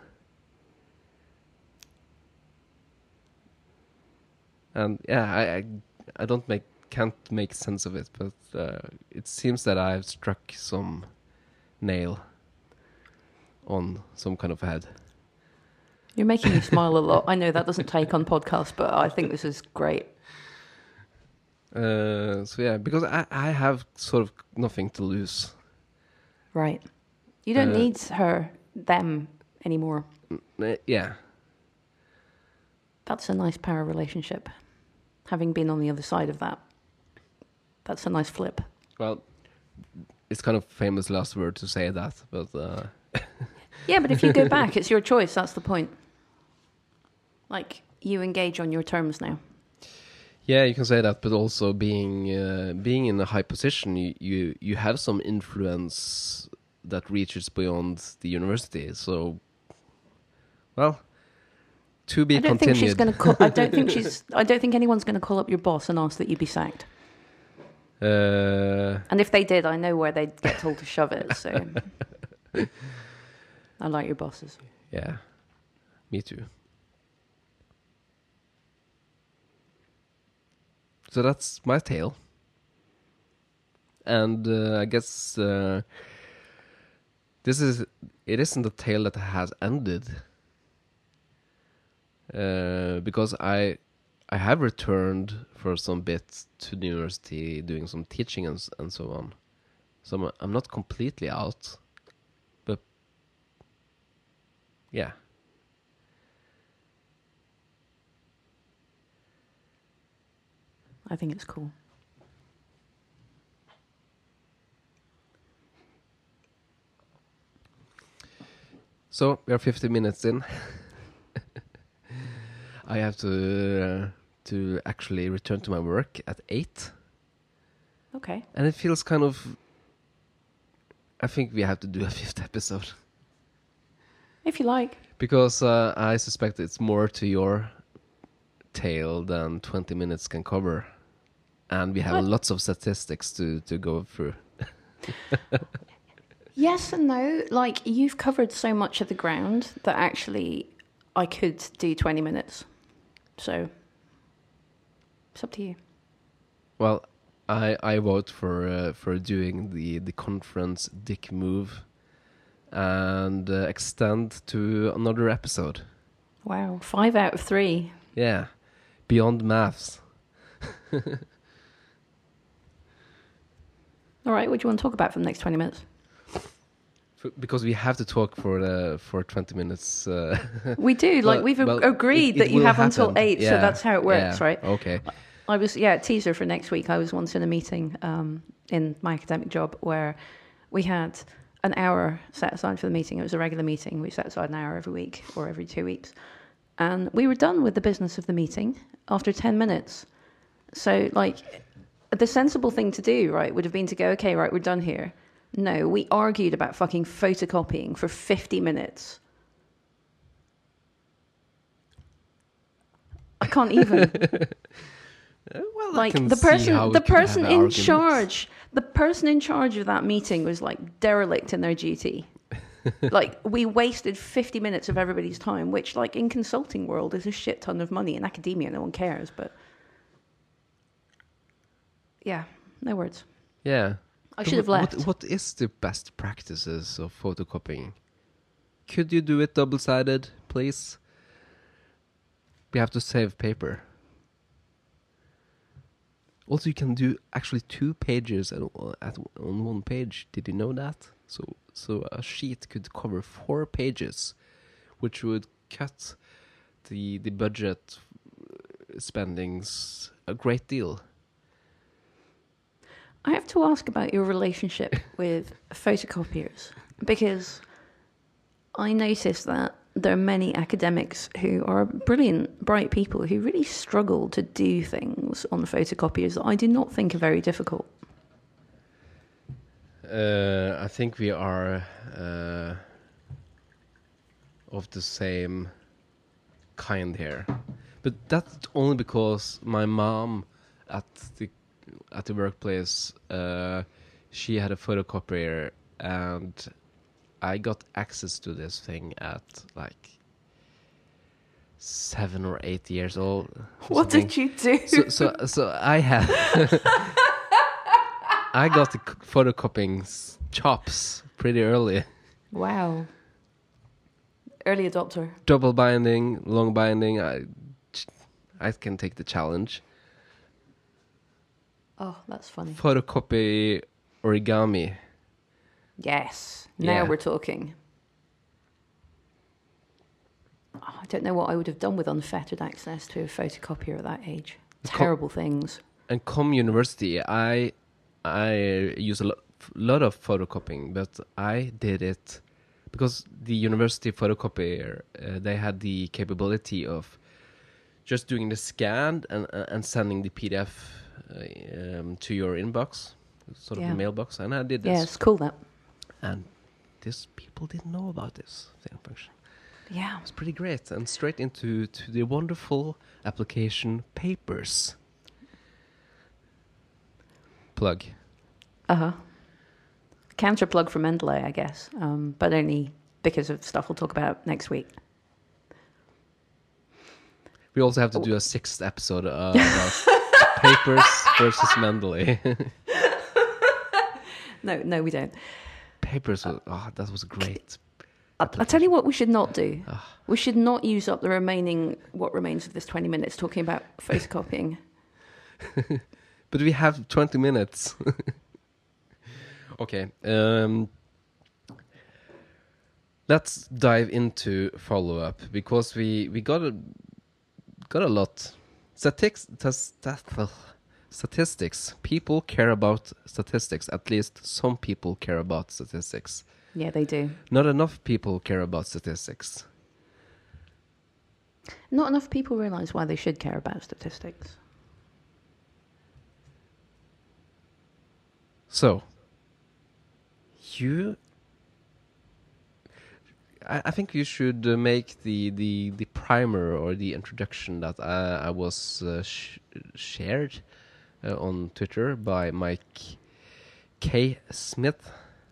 S1: And yeah, I can't make sense of it, but it seems that I've struck some nail on some kind of head.
S2: You're making me smile a lot. I know that doesn't take on podcasts, but I think this is great.
S1: So yeah, because I have sort of nothing to lose.
S2: Right. You don't need them anymore.
S1: Yeah.
S2: That's a nice power relationship. Having been on the other side of that, that's a nice flip.
S1: Well, it's kind of famous last word to say that, but...
S2: Yeah, but if you go back, it's your choice. That's the point. Like, you engage on your terms now.
S1: Yeah, you can say that, but also being in a high position, you have some influence that reaches beyond the university. So, well, to be continued.
S2: Think she's going to call. I don't think anyone's going to call up your boss and ask that you be sacked. And if they did, I know where they'd get told to shove it. So, I like your bosses.
S1: Yeah, me too. So that's my tale. And I guess it isn't a tale that has ended. Because I have returned for some bit to the university doing some teaching and so on. So I'm not completely out. But yeah.
S2: I think it's cool.
S1: So we are 50 minutes in. I have to actually return to my work at 8.
S2: Okay.
S1: And it feels kind of... I think we have to do a 5th episode.
S2: If you like.
S1: Because I suspect it's more to your tale than 20 minutes can cover. And we have lots of statistics to go through.
S2: Yes and no. Like, you've covered so much of the ground that actually I could do 20 minutes. So, it's up to you.
S1: Well, I vote for doing the conference dick move and extend to another episode.
S2: Wow, 5 out of 3.
S1: Yeah, beyond maths.
S2: All right, what do you want to talk about for the next 20 minutes?
S1: Because we have to talk for 20 minutes.
S2: We do. Like, we've agreed that you have until 8, so that's how it works, right?
S1: Okay.
S2: I was, teaser for next week. I was once in a meeting in my academic job where we had an hour set aside for the meeting. It was a regular meeting. We set aside an hour every week or every 2 weeks. And we were done with the business of the meeting after 10 minutes. So, like, the sensible thing to do, right, would have been to go, okay, right, we're done here. No, we argued about fucking photocopying for 50 minutes. I can't even.
S1: Well,
S2: like, the person in charge of that meeting was like derelict in their duty. Like, we wasted 50 minutes of everybody's time, which, like, in consulting world is a shit ton of money. In academia, no one cares, but yeah, no words.
S1: Yeah.
S2: I should have left.
S1: What is the best practices of photocopying? Could you do it double-sided, please? We have to save paper. Also, you can do actually 2 pages on one page. Did you know that? So a sheet could cover 4 pages, which would cut the budget spendings a great deal.
S2: I have to ask about your relationship with photocopiers, because I notice that there are many academics who are brilliant, bright people who really struggle to do things on photocopiers that I do not think are very difficult.
S1: I think we are of the same kind here. But that's only because my mom at the workplace, she had a photocopier, and I got access to this thing at like 7 or 8 years old. or
S2: What
S1: something.
S2: did you do?
S1: So I had I got the photocopying chops pretty early.
S2: Wow. Early adopter.
S1: Double binding, long binding. I can take the challenge.
S2: Oh, that's funny.
S1: Photocopy origami.
S2: Yes. Now
S1: Yeah.
S2: we're talking. Oh, I don't know what I would have done with unfettered access to a photocopier at that age. Terrible things.
S1: And University, I use a lot of photocopying, but I did it because the university photocopier, they had the capability of just doing the scan and sending the PDF to your inbox, sort of
S2: Yeah.
S1: the mailbox, and I did this.
S2: Yeah, it's cool that.
S1: And these people didn't know about this thing function.
S2: Yeah.
S1: It's pretty great, and straight into the wonderful application Papers. Plug.
S2: Uh-huh. Counter plug for Mendeley, I guess, but only because of stuff we'll talk about next week.
S1: We also have to do a 6th episode about Papers versus Mendeley.
S2: No, we don't.
S1: Papers, that was great.
S2: I'll tell you what we should not do. We should not use up what remains of this 20 minutes talking about photocopying.
S1: But we have 20 minutes. Okay. Let's dive into follow-up, because we got a lot. Statistics. People care about statistics. At least some people care about statistics.
S2: Yeah, they do.
S1: Not enough people care about statistics.
S2: Not enough people realise why they should care about statistics.
S1: So, I think you should make the primer or the introduction that I was shared on Twitter by Mike K. Smith.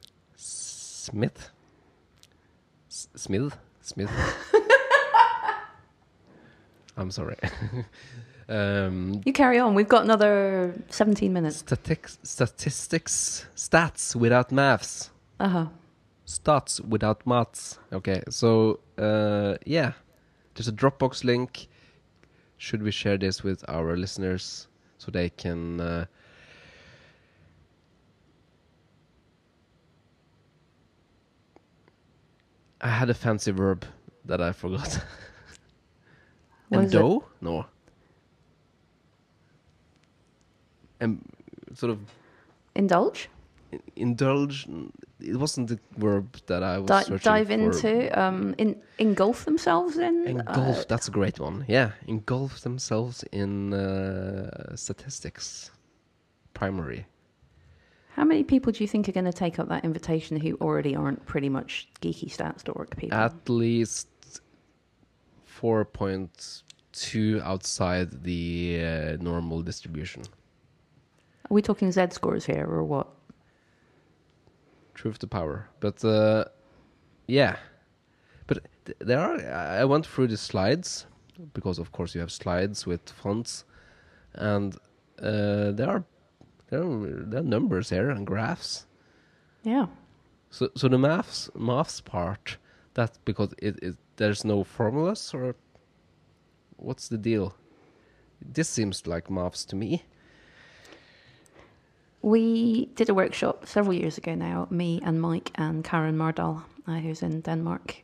S1: I'm sorry.
S2: You carry on. We've got another 17 minutes.
S1: Stats without maths.
S2: Uh-huh.
S1: Stats without maths. Okay, so yeah, there's a Dropbox link. Should we share this with our listeners so they can I had a fancy verb that I forgot.
S2: What is it?
S1: Endo? No. Sort of
S2: Indulge?
S1: indulge. It wasn't the verb that I was searching
S2: Dive
S1: for.
S2: into, engulf themselves in?
S1: Engulf, that's a great one. Yeah, engulf themselves in statistics. Primary.
S2: How many people do you think are going to take up that invitation who already aren't pretty much geeky stats.org people?
S1: At least 4.2 outside the normal distribution.
S2: Are we talking Z scores here or what?
S1: Truth to power. But yeah. But there are, I went through the slides, because of course you have slides with fonts, and there are numbers here and graphs.
S2: Yeah.
S1: So the maths part, that's because it there's no formulas, or what's the deal? This seems like maths to me.
S2: We did a workshop several years ago now, me and Mike and Karen Mardal, who's in Denmark,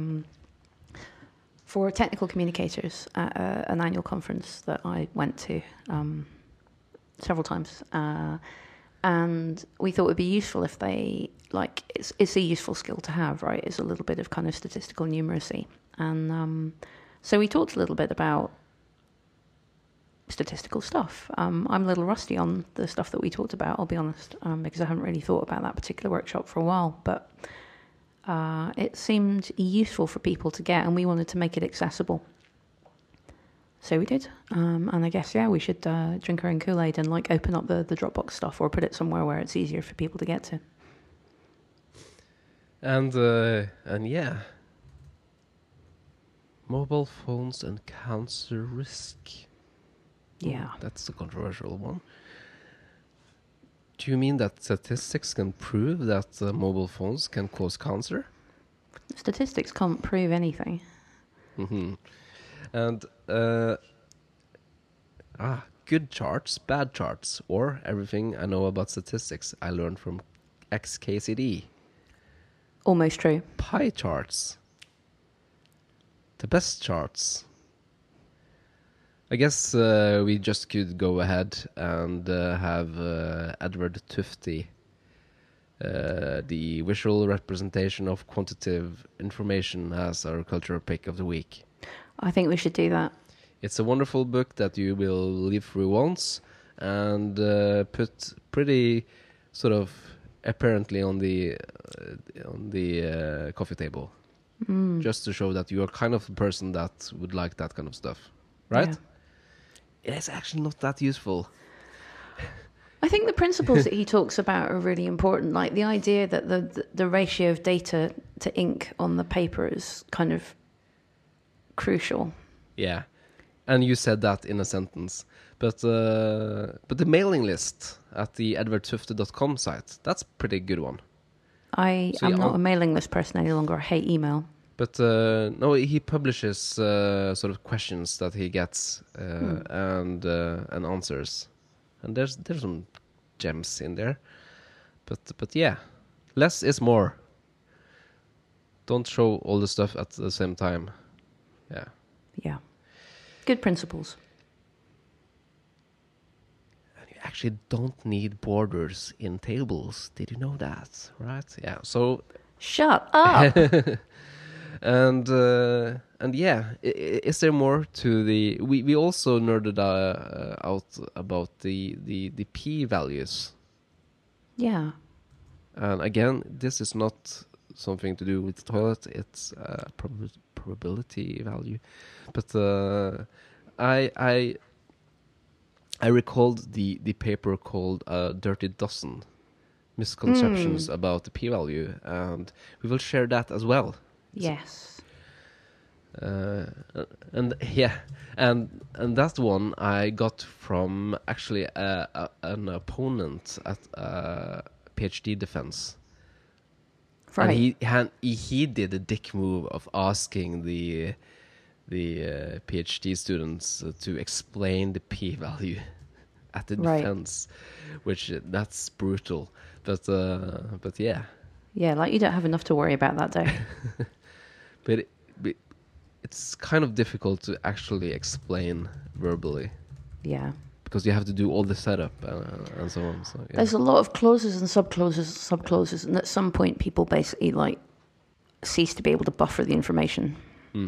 S2: for technical communicators at an annual conference that I went to several times. And we thought it would be useful if they, it's a useful skill to have, right? It's a little bit of kind of statistical numeracy. And so we talked a little bit about statistical stuff. I'm a little rusty on the stuff that we talked about, I'll be honest, because I haven't really thought about that particular workshop for a while, but it seemed useful for people to get, and we wanted to make it accessible. So we did, and I guess, yeah, we should drink our own Kool-Aid and open up the Dropbox stuff, or put it somewhere where it's easier for people to get to.
S1: And yeah, mobile phones and cancer risk.
S2: Yeah.
S1: That's a controversial one. Do you mean that statistics can prove that mobile phones can cause cancer?
S2: Statistics can't prove anything.
S1: Mm-hmm. And good charts, bad charts, or everything I know about statistics I learned from XKCD.
S2: Almost true.
S1: Pie charts. The best charts. I guess we just could go ahead and have Edward Tufte, the visual representation of quantitative information, as our cultural pick of the week.
S2: I think we should do that.
S1: It's a wonderful book that you will live through once and put pretty sort of apparently on the coffee table, just to show that you are kind of the person that would like that kind of stuff, right?
S2: Yeah.
S1: It is actually not that useful.
S2: I think the principles that he talks about are really important. Like the idea that the ratio of data to ink on the paper is kind of crucial.
S1: Yeah, and you said that in a sentence. But the mailing list at the edwardtufte.com site, that's a pretty good one.
S2: I'm not a mailing list person any longer. I hate email.
S1: But no, he publishes sort of questions that he gets and answers, and there's some gems in there. But yeah, less is more. Don't show all the stuff at the same time. Yeah.
S2: Yeah. Good principles.
S1: And you actually don't need borders in tables. Did you know that? Right? Yeah. So.
S2: Shut up.
S1: And yeah, is there more to the? We also nerded out about the p-values.
S2: Yeah. And
S1: again, this is not something to do with the toilet. It's a probability value. But I recalled the paper called "Dirty Dozen: Misconceptions about the p-value," and we will share that as well.
S2: Yes.
S1: And yeah, and that one I got from actually an opponent at PhD defense.
S2: Right.
S1: And he did a dick move of asking the PhD students to explain the p-value at the defense, which that's brutal. But yeah.
S2: Yeah, like you don't have enough to worry about that day.
S1: But it's kind of difficult to actually explain verbally.
S2: Yeah.
S1: Because you have to do all the setup and so on. So, yeah.
S2: There's a lot of clauses and subclauses, and at some point people basically like cease to be able to buffer the information.
S1: Mm.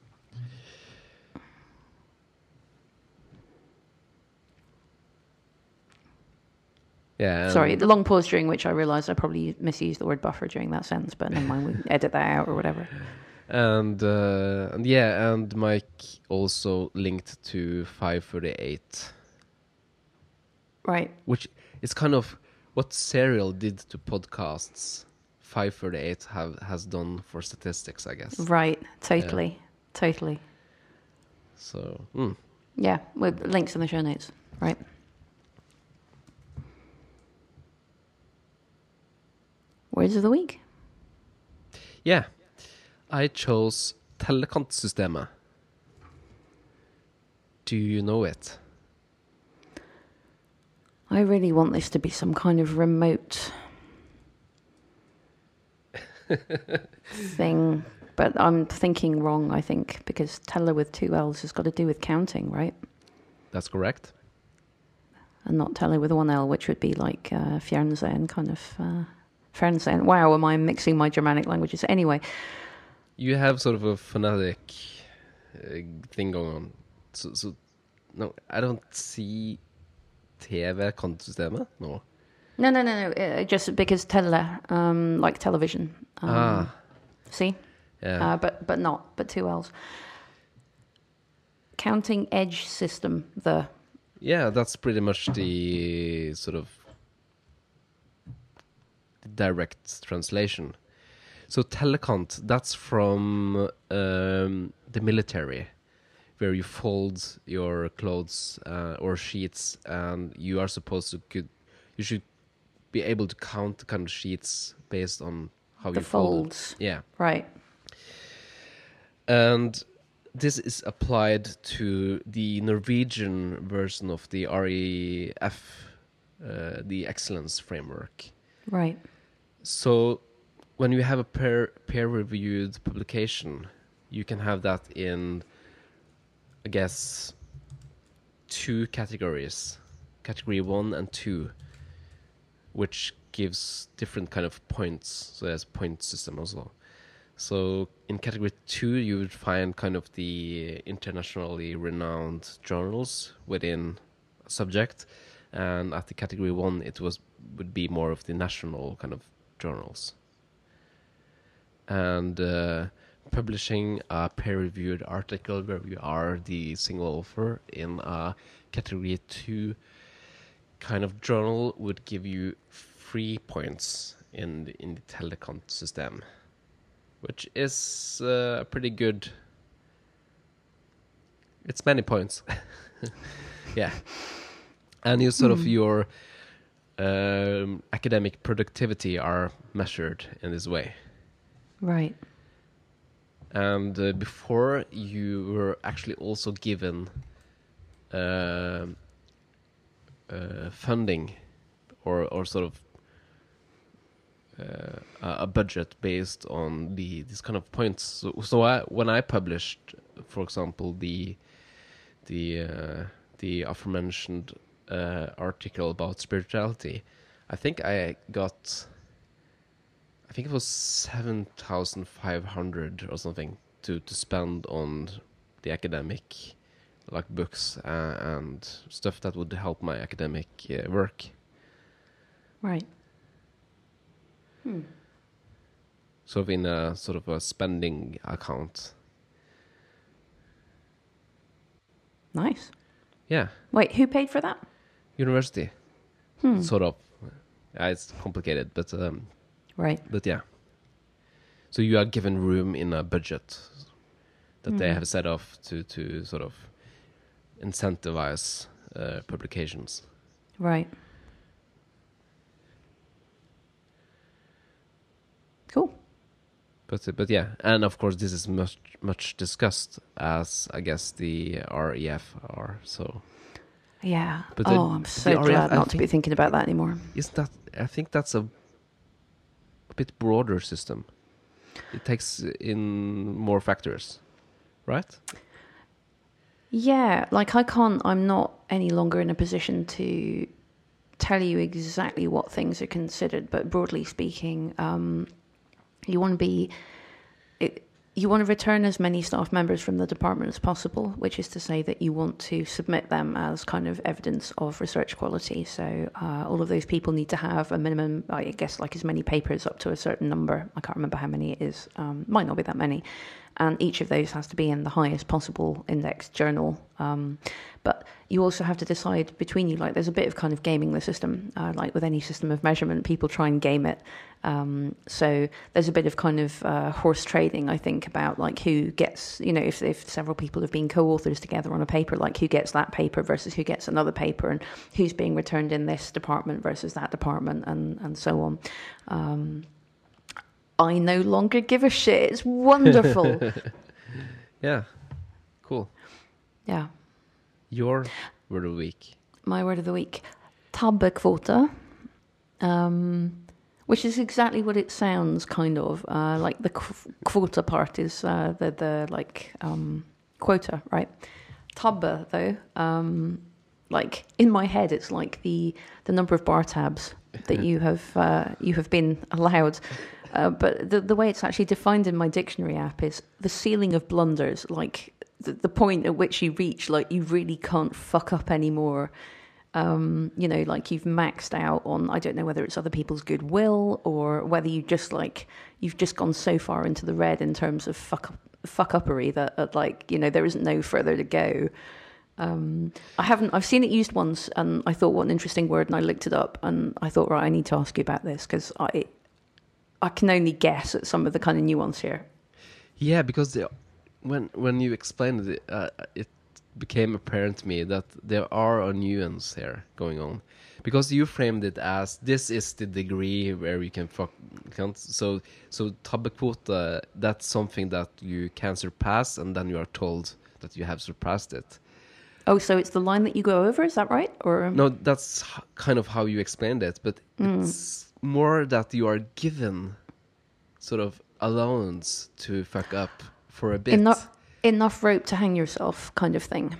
S1: Yeah.
S2: Sorry, the long pause during which I realised I probably misused the word buffer during that sentence, but never mind, we edit that out or whatever.
S1: And yeah, and Mike also linked to 538.
S2: Right.
S1: Which is kind of what Serial did to podcasts. 538 has done for statistics, I guess.
S2: Right. Totally. Yeah. Totally.
S1: So.
S2: Yeah, with links in the show notes. Right. Words of the week.
S1: Yeah. I chose Tellekantsystemet. Do you know it?
S2: I really want this to be some kind of remote thing, but I'm thinking wrong, I think, because teller with two L's has got to do with counting, right?
S1: That's correct.
S2: And not teller with one L, which would be like Fjernsen, kind of Fjernsen. Wow, am I mixing my Germanic languages? Anyway.
S1: You have sort of a phonetic thing going on. So no, I don't see TV-kantsystemet. No.
S2: No. Just because tele, like television. See?
S1: Yeah.
S2: But two L's. Counting edge system.
S1: Yeah, that's pretty much the sort of direct translation. So telecont, that's from the military, where you fold your clothes or sheets, and you are supposed to you should be able to count the kind of sheets based on how
S2: The
S1: you fold it.
S2: folds.
S1: Yeah.
S2: Right.
S1: And this is applied to the Norwegian version of the REF, the Excellence Framework.
S2: Right.
S1: So when you have a peer-reviewed publication, you can have that in, I guess, 2 categories, category 1 and 2, which gives different kind of points. So there's a point system also. So in category 2, you would find kind of the internationally renowned journals within a subject, and at the category 1, it would be more of the national kind of journals. And publishing a peer-reviewed article where you are the single author in a category 2 kind of journal would give you 3 points in the telecont system, which is pretty good. It's many points. Yeah. And you sort of your academic productivity are measured in this way.
S2: Right.
S1: And before, you were actually also given funding or sort of a budget based on these kind of points. So when I published, for example, the aforementioned article about spirituality, I think it was 7,500 or something to spend on the academic, like books and stuff that would help my academic work.
S2: Right.
S1: Sort of in a sort of a spending account.
S2: Nice.
S1: Yeah.
S2: Wait, who paid for that?
S1: University. Sort of. It's complicated, but
S2: Right.
S1: but yeah. So you are given room in a budget that they have set off to sort of incentivize publications.
S2: Right. Cool.
S1: But yeah, and of course this is much discussed, as I guess the REF are. So
S2: Yeah.
S1: But
S2: I'm so
S1: the RAF,
S2: glad
S1: I
S2: not to be
S1: think-
S2: thinking about that anymore.
S1: isn't that? I think that's a bit broader system. It takes in more factors, right?
S2: Yeah, like I'm not any longer in a position to tell you exactly what things are considered, but broadly speaking, you want to return as many staff members from the department as possible, which is to say that you want to submit them as kind of evidence of research quality. So all of those people need to have a minimum, I guess, like as many papers up to a certain number. I can't remember how many it is. Might not be that many. And each of those has to be in the highest possible indexed journal. But you also have to decide between you, like there's a bit of kind of gaming the system, like with any system of measurement, people try and game it. So there's a bit of kind of horse trading, I think, about like who gets, if several people have been co-authors together on a paper, like who gets that paper versus who gets another paper, and who's being returned in this department versus that department, and so on. I no longer give a shit. It's wonderful.
S1: Yeah, cool.
S2: Yeah.
S1: Your word of the week.
S2: My word of the week, tabbekvote, which is exactly what it sounds, kind of. Like the quota part is the quota, right? Tabbe, though, like in my head, it's like the number of bar tabs that you have been allowed. But the way it's actually defined in my dictionary app is the ceiling of blunders, like the point at which you reach, like you really can't fuck up anymore. Like you've maxed out on, I don't know whether it's other people's goodwill or whether you've just gone so far into the red in terms of fuck uppery that there isn't no further to go. I've seen it used once and I thought, what an interesting word, and I looked it up and I thought, right, I need to ask you about this because I can only guess at some of the kind of nuance here.
S1: Yeah, because when you explained it, it became apparent to me that there are a nuance here going on. Because you framed it as this is the degree where you can so tabbekvote, that's something that you can surpass, and then you are told that you have surpassed it.
S2: Oh, so it's the line that you go over, is that right? Or
S1: No, that's kind of how you explained it, but it's more that you are given sort of allowance to fuck up for a bit.
S2: enough rope to hang yourself, kind of thing.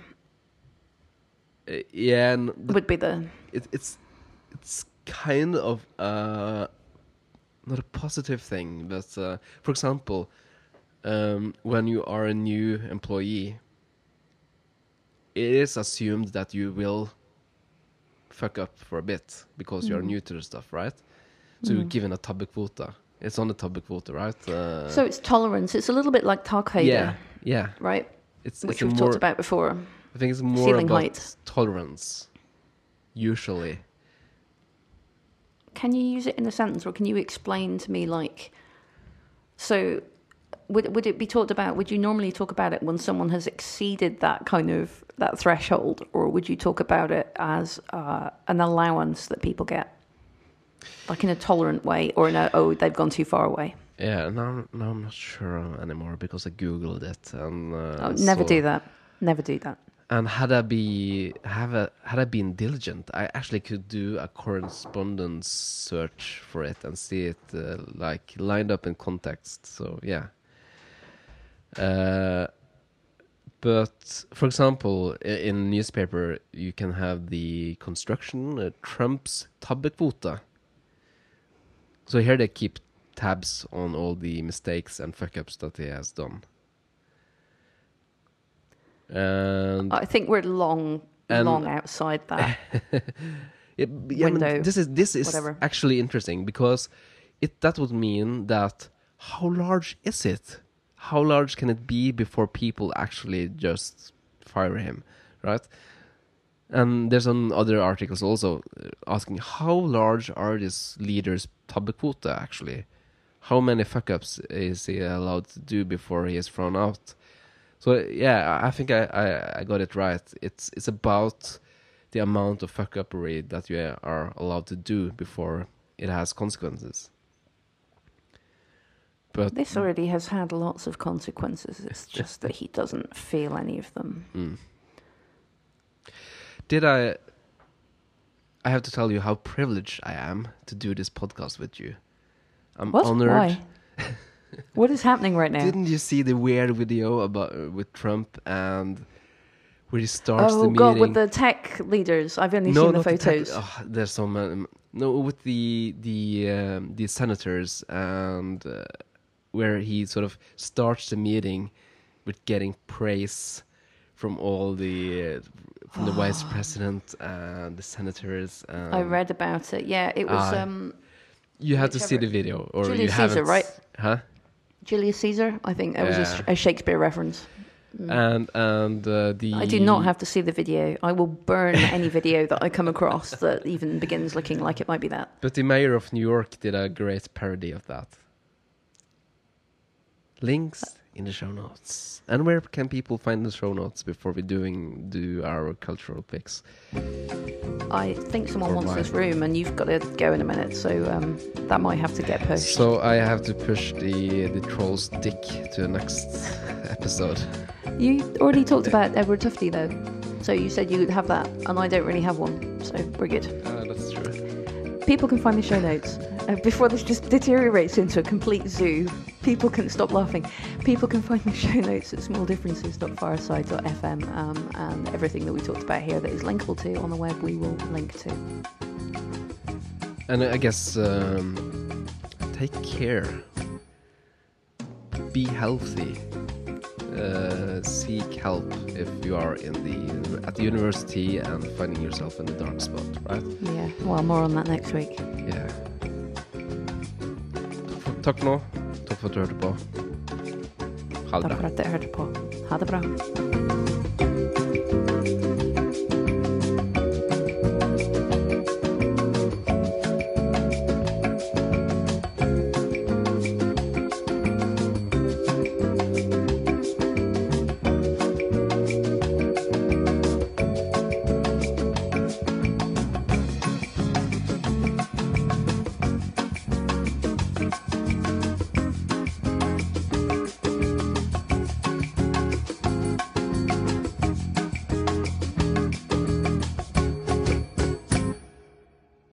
S1: Yeah, and
S2: Would be the
S1: it's kind of not a positive thing, but for example, when you are a new employee, it is assumed that you will fuck up for a bit because you're new to the stuff, right? So you're given a tabbekvote. It's on the tabbekvote, right?
S2: so it's tolerance. It's a little bit like takhøyde,
S1: yeah.
S2: right?
S1: Which
S2: Which we've talked about before.
S1: I think it's more
S2: Ceiling
S1: about
S2: height.
S1: tolerance, usually.
S2: Can you use it in a sentence, or can you explain to me, like, so would it be talked about? Would you normally talk about it when someone has exceeded that kind of that threshold, or would you talk about it as an allowance that people get, like in a tolerant way, or in a they've gone too far away?
S1: Yeah, now I'm not sure anymore because I googled it and
S2: Never do that. Never do that.
S1: And had I been diligent, I actually could do a correspondence search for it and see it like lined up in context. So yeah. But for example, in newspaper, you can have the construction Trump's tabbekvote. So here they keep tabs on all the mistakes and fuck-ups that he has done. And
S2: I think we're long outside that. Window,
S1: this is
S2: whatever.
S1: actually interesting because that would mean that how large is it? How large can it be before people actually just fire him, right? And there's some other articles also asking how large are these leaders' tabbekvote actually? How many fuck-ups is he allowed to do before he is thrown out? So yeah, I think I got it right. It's about the amount of fuck-uppery that you are allowed to do before it has consequences. But
S2: this already has had lots of consequences. It's just that he doesn't feel any of them.
S1: Did I have to tell you how privileged I am to do this podcast with you. I'm honored.
S2: Why? What is happening right now?
S1: Didn't you see the weird video about with Trump and where he starts the meeting?
S2: Oh God, with the tech leaders. I've only seen the photos.
S1: There's so many. No, with the senators and where he sort of starts the meeting with getting praise from all the from the vice president and the senators.
S2: I read about it. Yeah, it was.
S1: You had to see the video, or
S2: Julius
S1: you haven't,
S2: Caesar, right?
S1: Huh?
S2: Julius Caesar. I think that was a Shakespeare reference.
S1: And the
S2: I do not have to see the video. I will burn any video that I come across that even begins looking like it might be that.
S1: But the mayor of New York did a great parody of that. Links in the show notes. And where can people find the show notes before we do our cultural picks?
S2: I think someone wants this room, and you've got to go in a minute, so that might have to get pushed.
S1: So I have to push the troll's dick to the next episode.
S2: You already talked about Edward Tufte, though. So you said you'd have that, and I don't really have one, so we're good.
S1: That's true.
S2: People can find the show notes. Before this just deteriorates into a complete zoo, people can stop laughing. People can find the show notes at smalldifferences.fireside.fm, and everything that we talked about here that is linkable to on the web, we will link to.
S1: And I guess take care. Be healthy. Seek help if you are at the university and finding yourself in the dark spot, right?
S2: Yeah, well, more on that next week.
S1: Yeah. Takk for nå. Takk for at du hørte på. Ha det bra.
S2: Takk for at dere hørte på. Ha det bra.